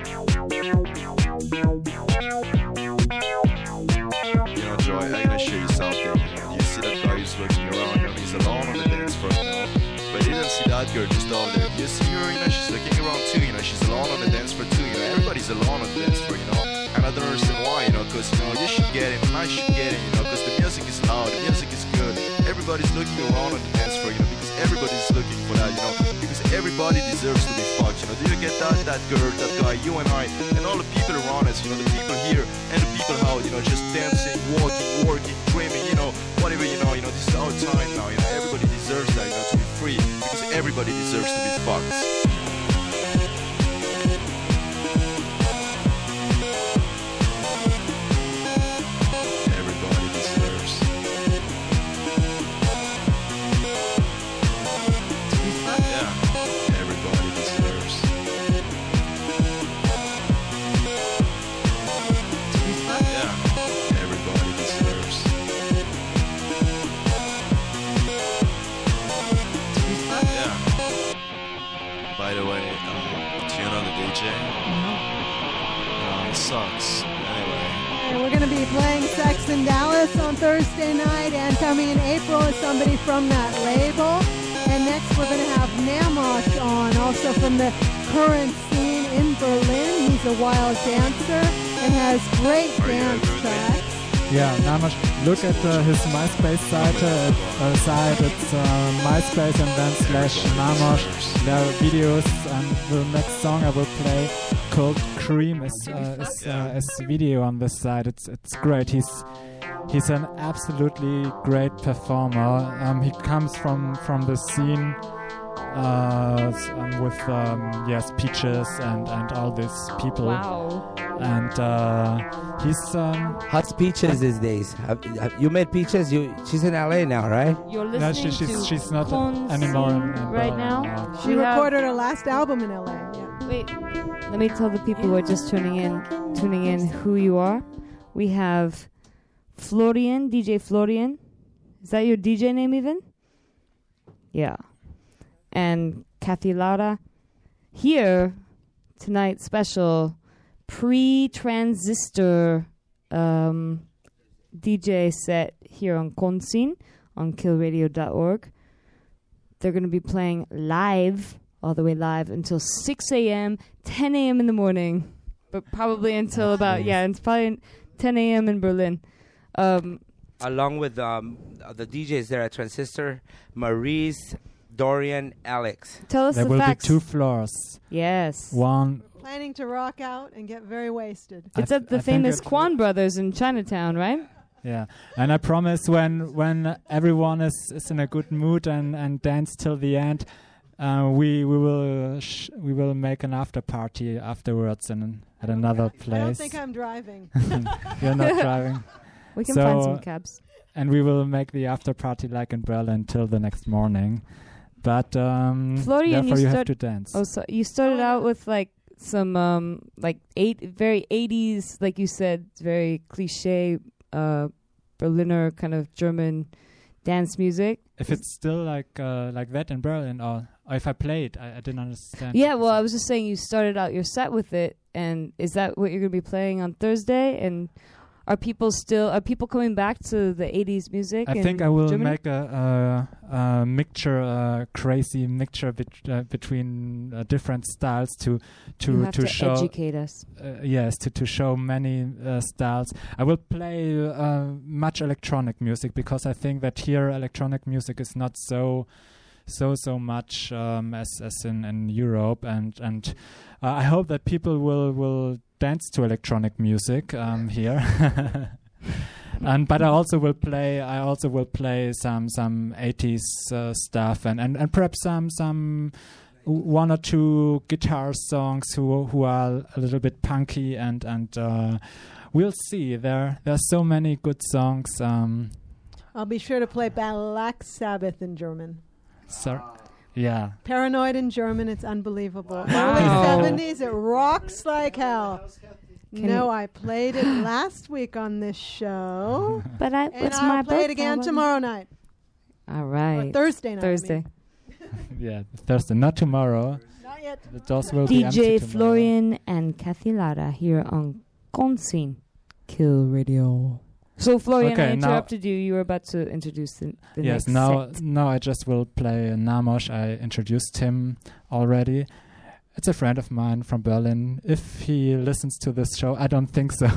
Joy, I'm gonna show you something. You see that guy who's looking around, he's alone on the dance floor, But you didn't see that girl just over there. You see her, she's looking around too, she's alone on the dance floor too, Everybody's alone on the dance floor, And I don't understand why, because, you should get it, and I should get it, because the music is loud, the music is good. Everybody's looking around on the dance floor, because everybody's looking for that, because everybody deserves to be fucked, Do you get that? That girl, that guy, you and I, and all the people around us, the people here, and the people out, just dancing, walking, working, dreaming, whatever, this is our time now, Everybody deserves that, to be free, because everybody deserves to be fucked. By the way, do you know the DJ? No, it sucks. Anyway. And we're going to be playing Sex in Dallas on Thursday night, and coming in April is somebody from that label. And next we're going to have Namosh on, also from the current scene in Berlin. He's a wild dancer and has great dance tracks. Yeah, Namosh, look at his MySpace site. It's MySpace and then /Namosh. There are videos, and the next song I will play called Cream is video on this side. It's great. He's an absolutely great performer. He comes from the scene with Peaches and all these people. Wow. And he's how's Peaches these days? Have you met Peaches? She's in LA now, right? You're listening she's not Conscene anymore in right now. She recorded her last album in LA. Yeah. Wait, let me tell the people who are just tuning in who you are. We have Florian, DJ Florian. Is that your DJ name even? Yeah. And Kathy Laura. Here, tonight, special pre-transistor DJ set here on Conscene on killradio.org. They're going to be playing live, all the way live, until 6 a.m., 10 a.m. in the morning. But probably until it's probably 10 a.m. in Berlin. Along with the DJs there at Transistor, Maurice, Dorian, Alex. Tell us there the will facts. be 2 floors. Yes. One. Planning to rock out and get very wasted. It's at the famous Kwan Brothers in Chinatown, right? Yeah, and I promise when everyone is in a good mood and dance till the end, we will make an after party afterwards at another place. I don't think I'm driving. You're not driving. We can find some cabs. And we will make the after party like in Berlin till the next morning. But Florian, therefore you have to dance. Oh, so you started out with like some very 80s, like you said, very cliche Berliner kind of German dance music. If it's still like that in Berlin, or if I played, I didn't understand. Yeah, well, I was just saying you started out your set with it, and is that what you're going to be playing on Thursday? And are people coming back to the 80s music? I think I will Germany? make a mixture, crazy mixture between different styles to show. Educate us. Yes, to show many styles. I will play much electronic music because I think that here electronic music is not so much as in Europe, and I hope that people will dance to electronic music here. But I also will play some 80s stuff and perhaps some one or two guitar songs who are a little bit punky and we'll see. There are so many good songs. I'll be sure to play Black Sabbath in German. So, yeah. Paranoid in German, it's unbelievable. Wow. Early 70s, it rocks like hell. I played it last week on this show. But I'll play it again tomorrow night. All right. Or Thursday night. Thursday. Yeah, Thursday, not tomorrow. Not yet. The doors will be empty DJ tomorrow. Florian and Kathy Lara here on Conscene Kill Radio. So Florian, Okay, I interrupted you. You were about to introduce the Yes, next set. now I just will play Namosh. I introduced him already. It's a friend of mine from Berlin. If he listens to this show, I don't think so.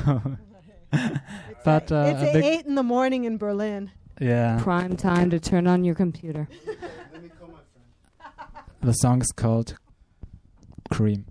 But it's 8 in the morning in Berlin. Yeah. Prime time to turn on your computer. The song is called Cream.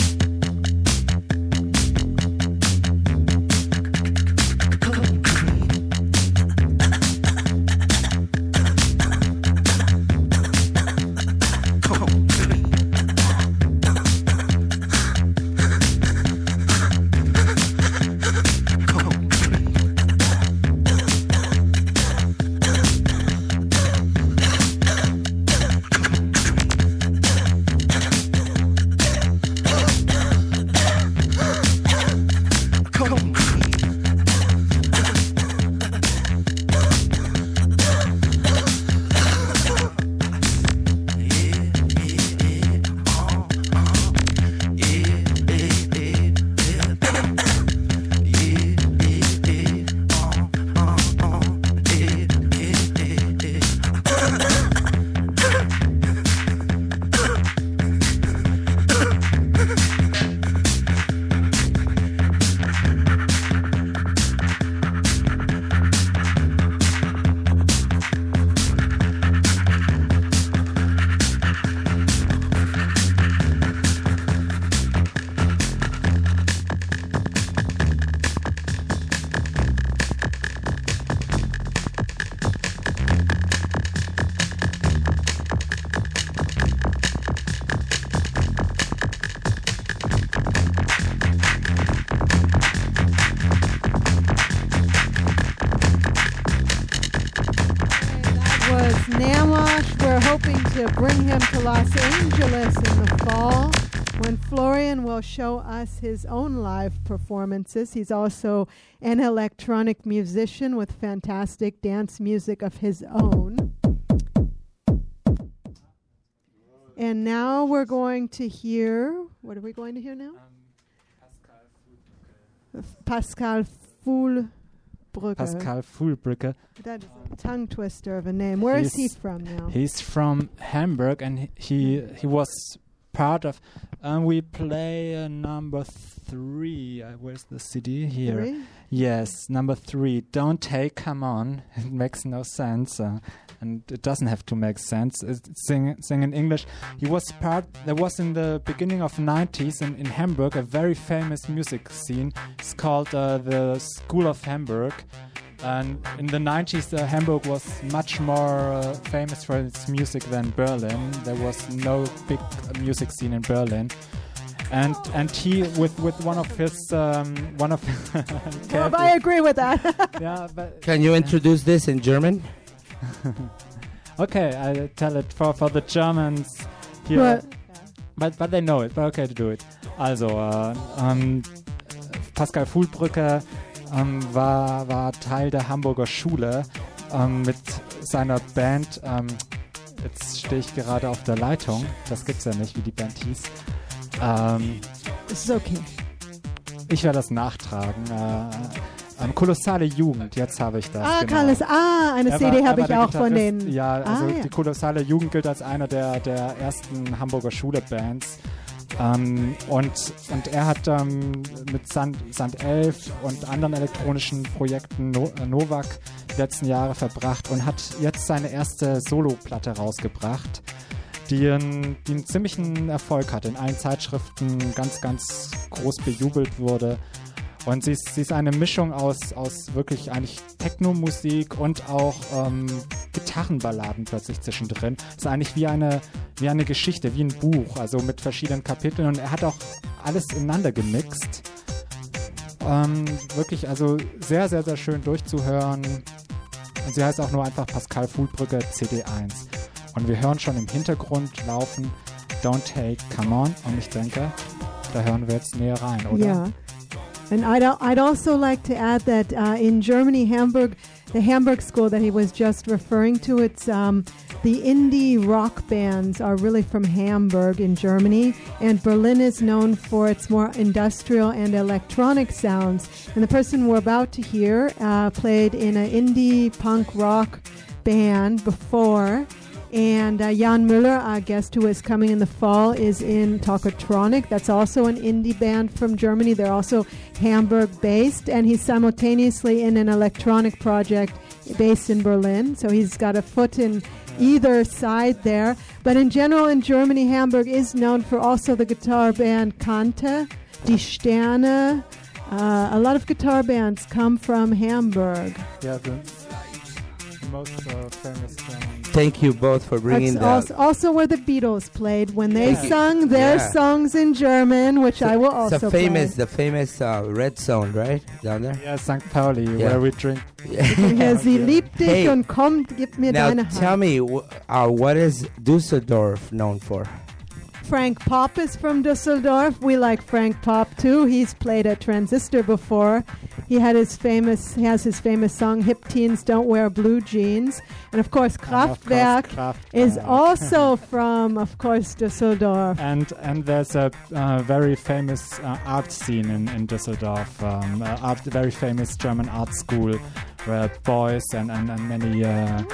Cold cream. hoping to bring him to Los Angeles in the fall when Florian will show us his own live performances. He's also an electronic musician with fantastic dance music of his own. And now we're going to hear... What are we going to hear now? Pascal Fulbrücke. Pascal Fulbrücke. That is a tongue twister of a name. Where is he from now? He's from Hamburg, and he was part of... we play number 3. Where's the CD? Here. 3? Yes, number 3. Don't Take, Come On. It makes no sense. And it doesn't have to make sense. Sing in English. He was part... There was in the beginning of 90s in Hamburg a very famous music scene. It's called the School of Hamburg. And in the 90s, Hamburg was much more famous for its music than Berlin. There was no big music scene in Berlin. And he with one of his Well, I agree with that. Yeah, but Can you introduce this in German? Okay, I tell it for the Germans here, but they know it. But okay to do it. Also Pascal Fulbrücke war Teil der Hamburger Schule mit seiner Band. Jetzt stehe ich gerade auf der Leitung. Das gibt's ja nicht, wie die Band hieß. This is okay. Ich werde das nachtragen. Kolossale Jugend, jetzt habe ich das. Eine CD habe ich auch von denen. Ja, also die Kolossale Jugend gilt als einer der ersten Hamburger Schule-Bands. Und er hat mit Sand 11 und anderen elektronischen Projekten Novak die letzten Jahre verbracht und hat jetzt seine erste Solo-Platte rausgebracht, die einen ziemlichen Erfolg hat, in allen Zeitschriften ganz, ganz groß bejubelt wurde. Und sie ist eine Mischung aus wirklich eigentlich Techno-Musik und auch Gitarrenballaden plötzlich zwischendrin. Es ist eigentlich wie eine Geschichte, wie ein Buch, also mit verschiedenen Kapiteln. Und er hat auch alles ineinander gemixt. Wirklich also sehr, sehr, sehr schön durchzuhören. Und sie heißt auch nur einfach Pascal Fulbrücke CD1. Und wir hören schon im Hintergrund laufen Don't Take, Come On. Und ich denke, da hören wir jetzt näher rein, oder? Yeah. And I'd also like to add that in Germany, the Hamburg school that he was just referring to, it's the indie rock bands are really from Hamburg in Germany, and Berlin is known for its more industrial and electronic sounds. And the person we're about to hear played in an indie punk rock band before. And Jan Müller, our guest who is coming in the fall, is in Talkotronic. That's also an indie band from Germany. They're also Hamburg-based. And he's simultaneously in an electronic project based in Berlin. So he's got a foot in either side there. But in general, in Germany, Hamburg is known for also the guitar band Kante, Die Sterne. A lot of guitar bands come from Hamburg. Yeah, the most famous Thank you both for bringing that. Also where the Beatles played when they sung their songs in German, which I will also play. The famous Red Zone, right? Down there? Yeah, St. Pauli, where we drink. Sie liebt dich und komm, gib mir deine Hand. Now tell me, what is Düsseldorf known for? Frank Pop is from Düsseldorf. We like Frank Pop too. He's played at Transistor before. He has his famous song "Hip Teens Don't Wear Blue Jeans," and of course Kraftwerk is also from, of course, Düsseldorf. And there's a very famous art scene in Düsseldorf. Very famous German art school where boys and many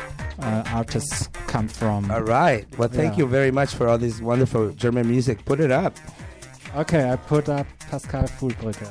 artists come from. All right. Well, thank you very much for all this wonderful German music. Put it up. Okay, I put up Pascal Fulbrücke.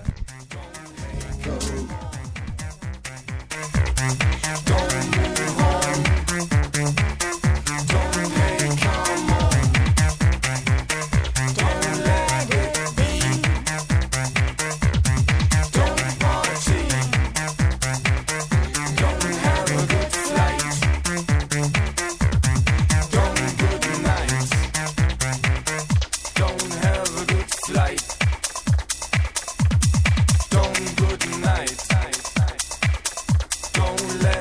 Don't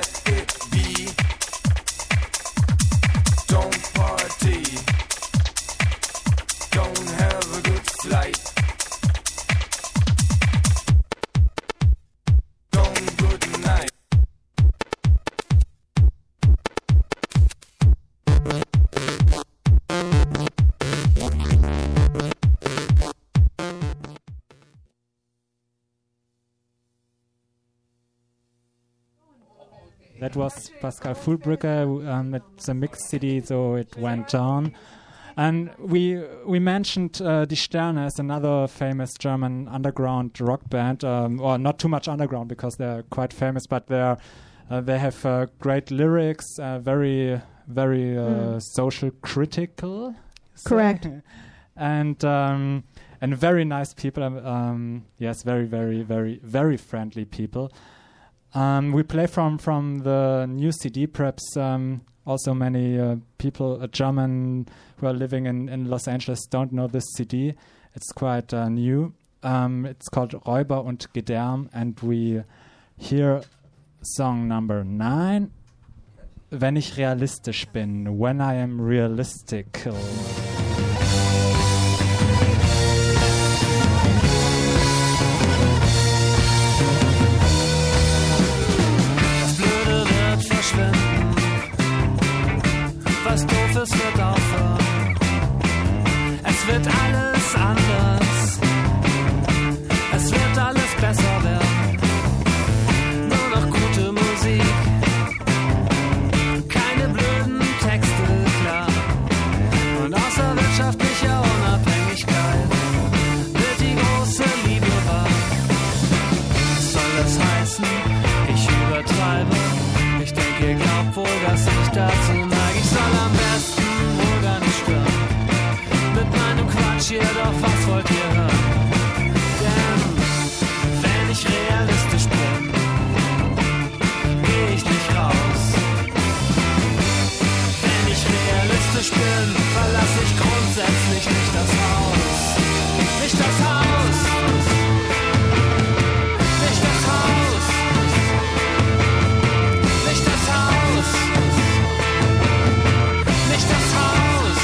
That was Pascal Fulbrücke. It's a mixed CD, so it went on. And we mentioned Die Sterne as another famous German underground rock band, or not too much underground because they're quite famous, but they have great lyrics, very social critical. Correct. And very nice people. Yes, very, very, very, very friendly people. We play from the new CD. Perhaps also many people, German who are living in Los Angeles, don't know this CD. It's quite new. It's called Räuber und Gedärm, and we hear song number 9. Wenn ich realistisch bin, when I am realistic. Was Doofes wird aufhören. Es wird alles anders. Es wird alles besser werden. Nur noch gute Musik. Keine blöden Texte, klar. Und außer wirtschaftlicher Unabhängigkeit wird die große Liebe wahr. Was soll das heißen? Ich übertreibe. Ich denke, ihr glaubt wohl, dass ich dazu neige. Ich soll am besten wohl gar nicht stören. Mit meinem Quatsch hier, doch was wollt ihr hören? Denn wenn ich realistisch bin, geh ich nicht raus. Wenn ich realistisch bin, verlasse ich grundsätzlich nicht das Haus. Nicht das Haus. Nicht das Haus. Nicht das Haus. Nicht das Haus.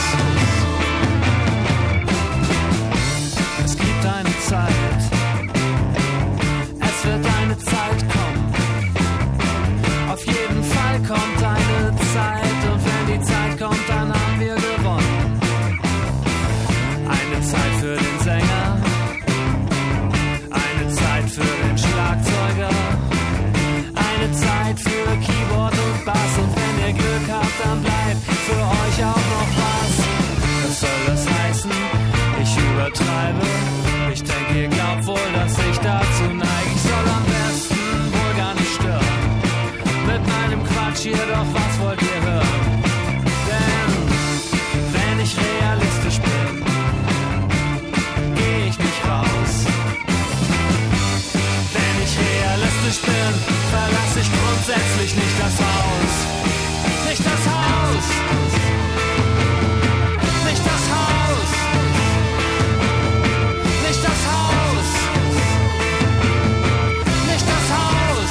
Es gibt eine Zeit. Es wird eine Zeit kommen. Auf jeden Fall kommt eine Zeit. Und wenn die Zeit kommt, dann haben wir gewonnen. Eine Zeit für den Sänger. Eine Zeit für den Schlagzeuger. Eine Zeit für Keyboard und Bass. Und wenn ihr Glück habt, dann bleibt für euch auch noch was. Was soll das heißen? Ich übertreibe. Ich denke, ihr glaubt wohl, dass ich dazu neige. Ich soll am besten wohl gar nicht stören. Mit meinem Quatsch hier, doch was wollt ihr hören? Denn wenn ich realistisch bin, geh ich nicht raus. Wenn ich realistisch bin, verlasse ich grundsätzlich nicht das Haus. Nicht das Haus. Nicht das Haus. Nicht das Haus. Nicht das Haus.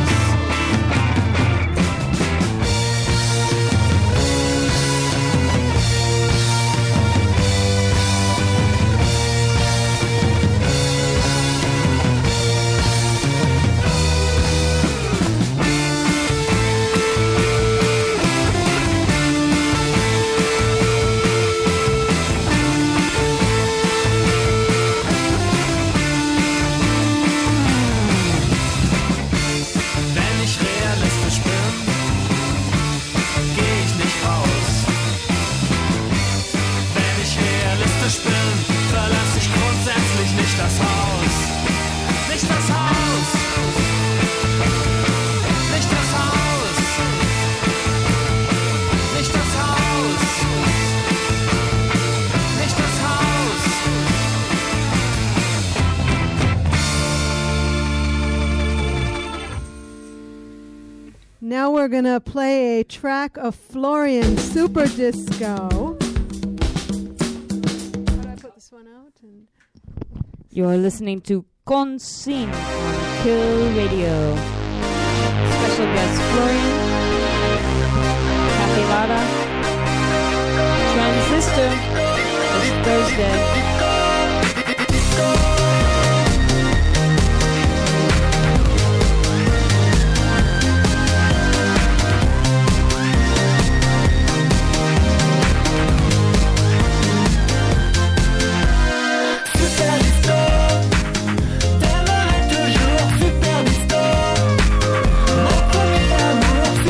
Wenn ich realistisch bin, geh ich nicht raus. Wenn ich realistisch bin, verlasse ich grundsätzlich nicht das Haus. Nicht das Haus. Nicht das Haus. Nicht das Haus. Nicht das Haus. Now we're going to play a track of Florian Super Disco. How do I put this one out? You are listening to Consign on Kill Radio. Special guest Florian, Capilata, Transistor this Thursday. Toujours super distant. Mon premier amour,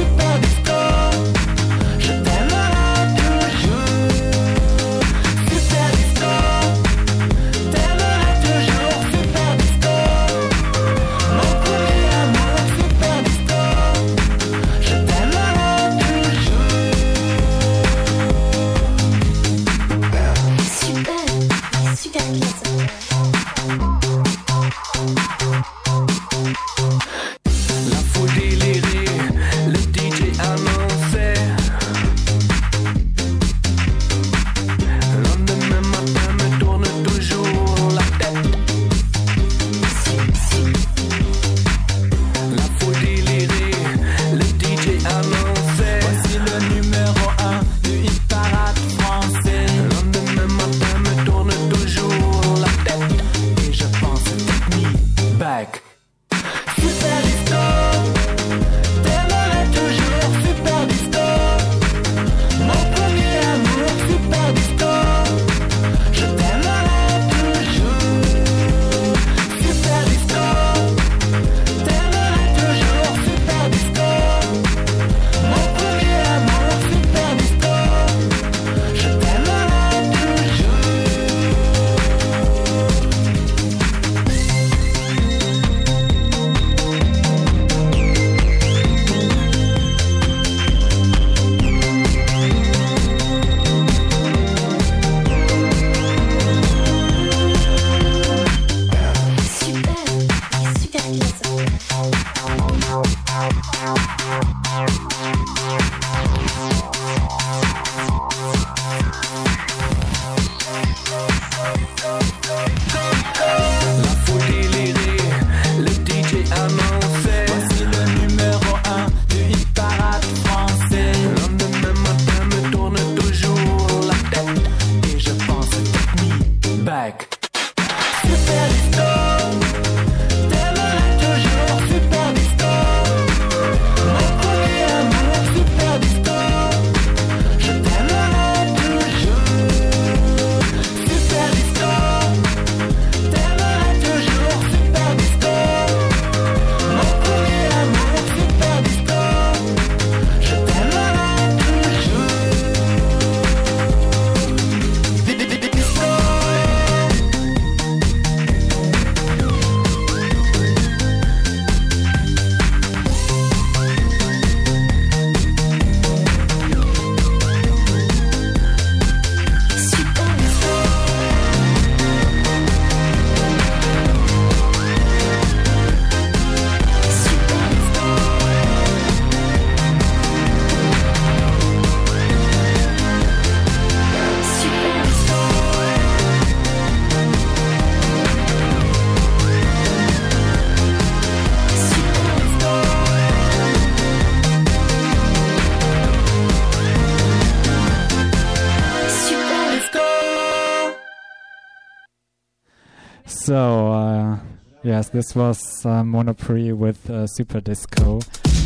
So, yes, this was Monoprix with Super Disco.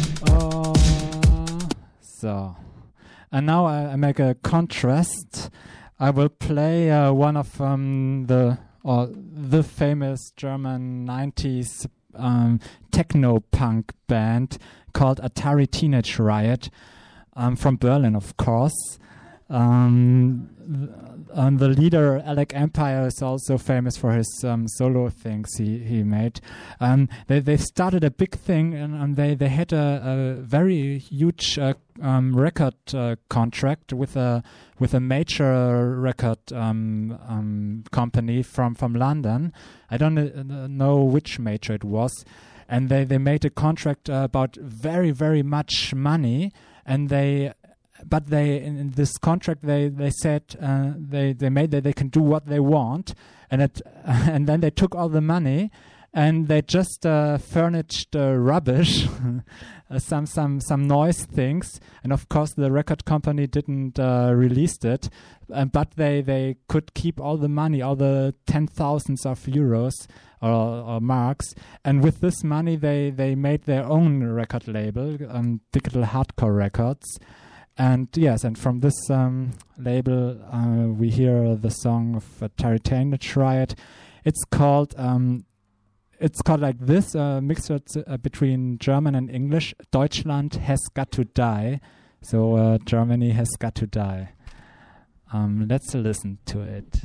So, and now I make a contrast. I will play one of the famous German 90s techno-punk band called Atari Teenage Riot, from Berlin, of course. The leader, Alec Empire, is also famous for his solo things he made. They started a big thing, and they had a very huge record contract with a major record company from London. I don't know which major it was, and they made a contract about very, very much money, and But in this contract they said they made that they can do what they want, and then they took all the money and they just furnished rubbish, some noise things, and of course the record company didn't release it, but they could keep all the money, all the 10,000s of euros or marks, and with this money they made their own record label, Digital Hardcore Records. And yes, and from this label, we hear the song of Atari Teenage Riot. It's called like this, mixed between German and English. Deutschland has got to die. So Germany has got to die. Let's listen to it.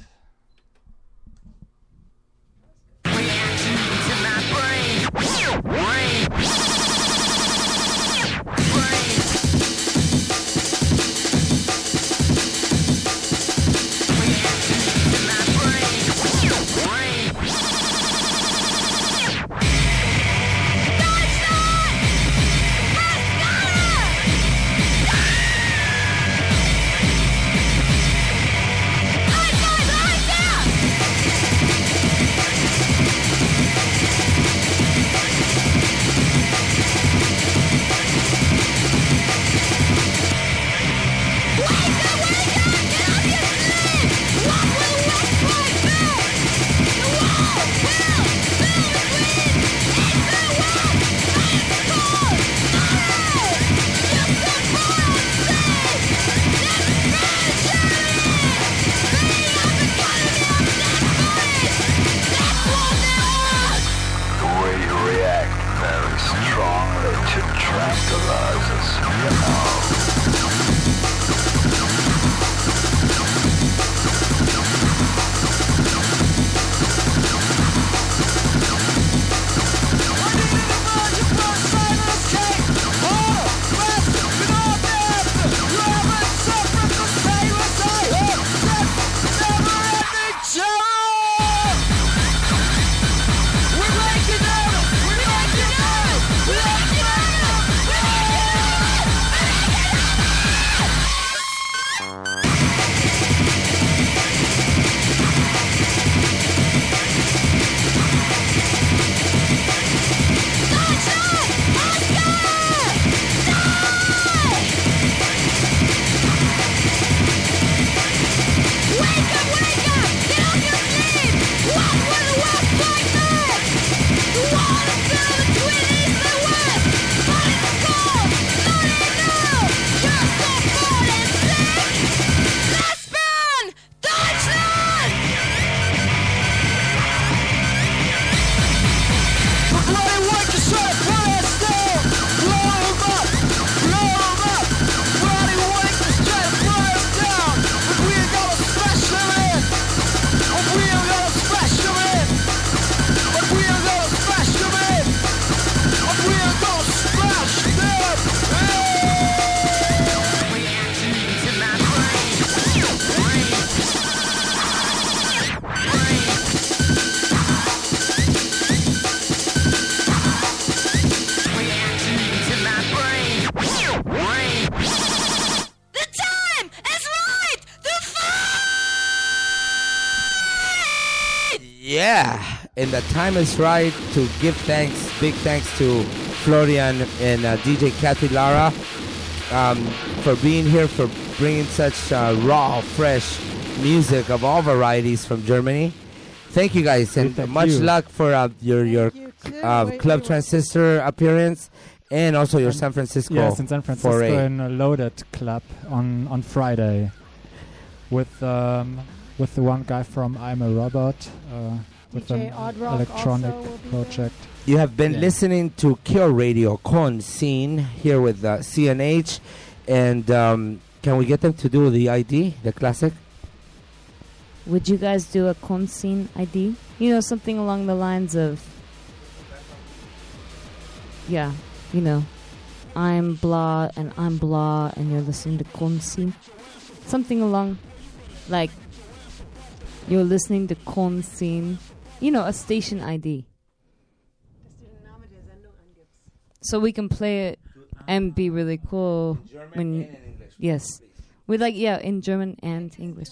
And the time is right to give thanks, big thanks to Florian and DJ Kathy Lara for being here, for bringing such raw, fresh music of all varieties from Germany. Thank you guys, and Thank much you. luck for your Club Transistor appearance, and also your San Francisco. Yes, in San Francisco foray. in a Loaded Club on Friday, with the one guy from I'm a Robot, with DJ an Odd Rock electronic also will be project. You have been Yeah. listening to Kill Radio Con Scene here with CNH, and can we get them to do the ID, the classic? Would you guys do a Conscene ID? You know, something along the lines of, yeah, you know, I'm blah and I'm blah and you're listening to Conscene. Something along, like, you're listening to Conscene. You know, a station ID. So we can play it and be really cool. When, yes. We like, yeah, in German and English.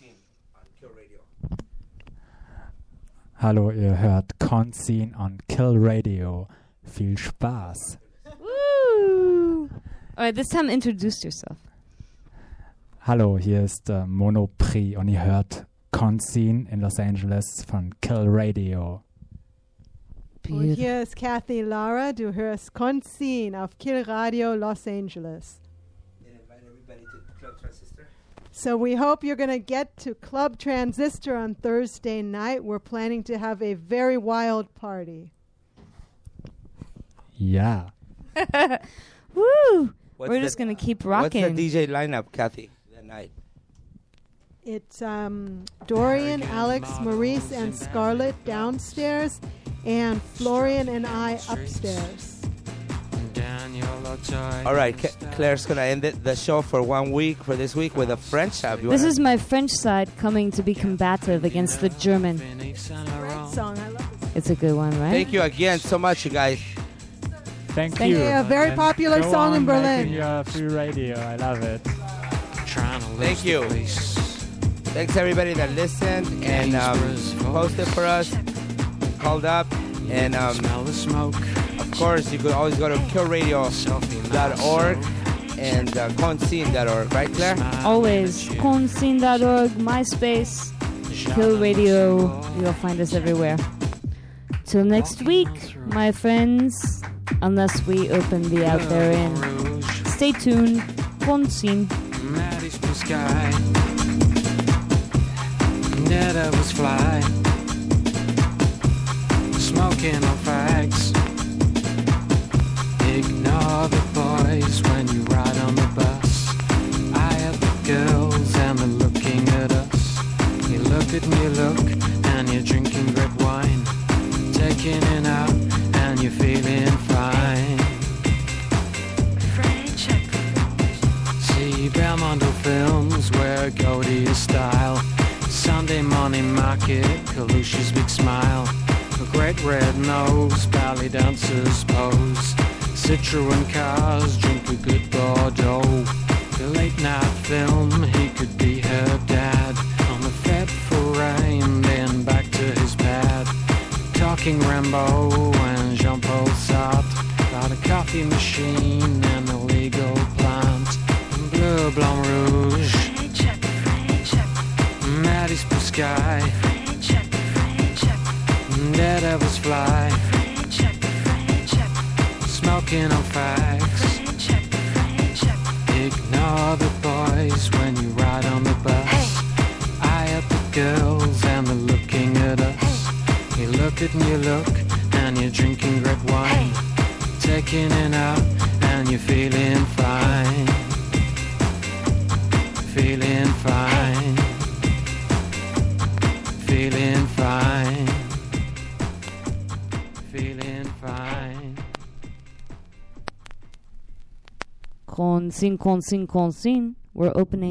Hallo, ihr hört Conscene on Kill Radio. Viel Spaß. Woo! Alright, this time introduce yourself. Hallo, hier ist Monoprix und ihr hört Conscene in Los Angeles von Kill Radio. Und hier ist Kathy Lara, du hörst Conscene auf Kill Radio Los Angeles. So we hope you're going to get to Club Transistor on Thursday night. We're planning to have a very wild party. Yeah. Woo! What's We're the- just going to keep rocking. What's the DJ lineup, Kathy, that night? It's Dorian, Alex, Maurice, and Scarlett downstairs, and Florian and I upstairs. All right, Claire's going to end the show for 1 week, for this week, with a French sub. This is my French side coming to be combative against the German. Great song, I love this. It's a good one, right? Thank you again so much, you guys. Thank you. A very And popular go song in on Berlin. making your free radio. I love it. Thank you. Thanks everybody that listened and posted for us, called up, and of course you could always go to killradio.org and conscene.org, right, Claire? Always. Conscene.org, MySpace, Kill Radio. You'll find us everywhere. Till next week, my friends. Unless we open the out there in. Stay tuned. Conscene. Maddie's blue sky. Netta was fly. Smoking on fags. Ignore the boys when you ride on the bus. Eye at the girls and they're looking at us. You look at me, look, and you're drinking red wine. Taking it out and you're feeling fine. See Belmondo films where Goldie is style. Sunday morning market, Kalusha's big smile. A great red nose, ballet dancers pose. Citroen cars, drink a good Bordeaux. The late night film, he could be her dad. On the Fed foray, then back to his pad. Talking Rambo and Jean-Paul Sartre about a coffee machine and a legal plant. And Bleu Blanc Rouge, Maddie's blue sky, Dead Devils fly, smoking on fags. Ignore the boys when you ride on the bus. Eye at the girls and they're looking at us. You look at me, you look, and you're drinking red wine. Taking it out, and you're feeling fine. Feeling fine. Feeling fine. Feeling fine. Conscene, Conscene, Conscene. We're opening.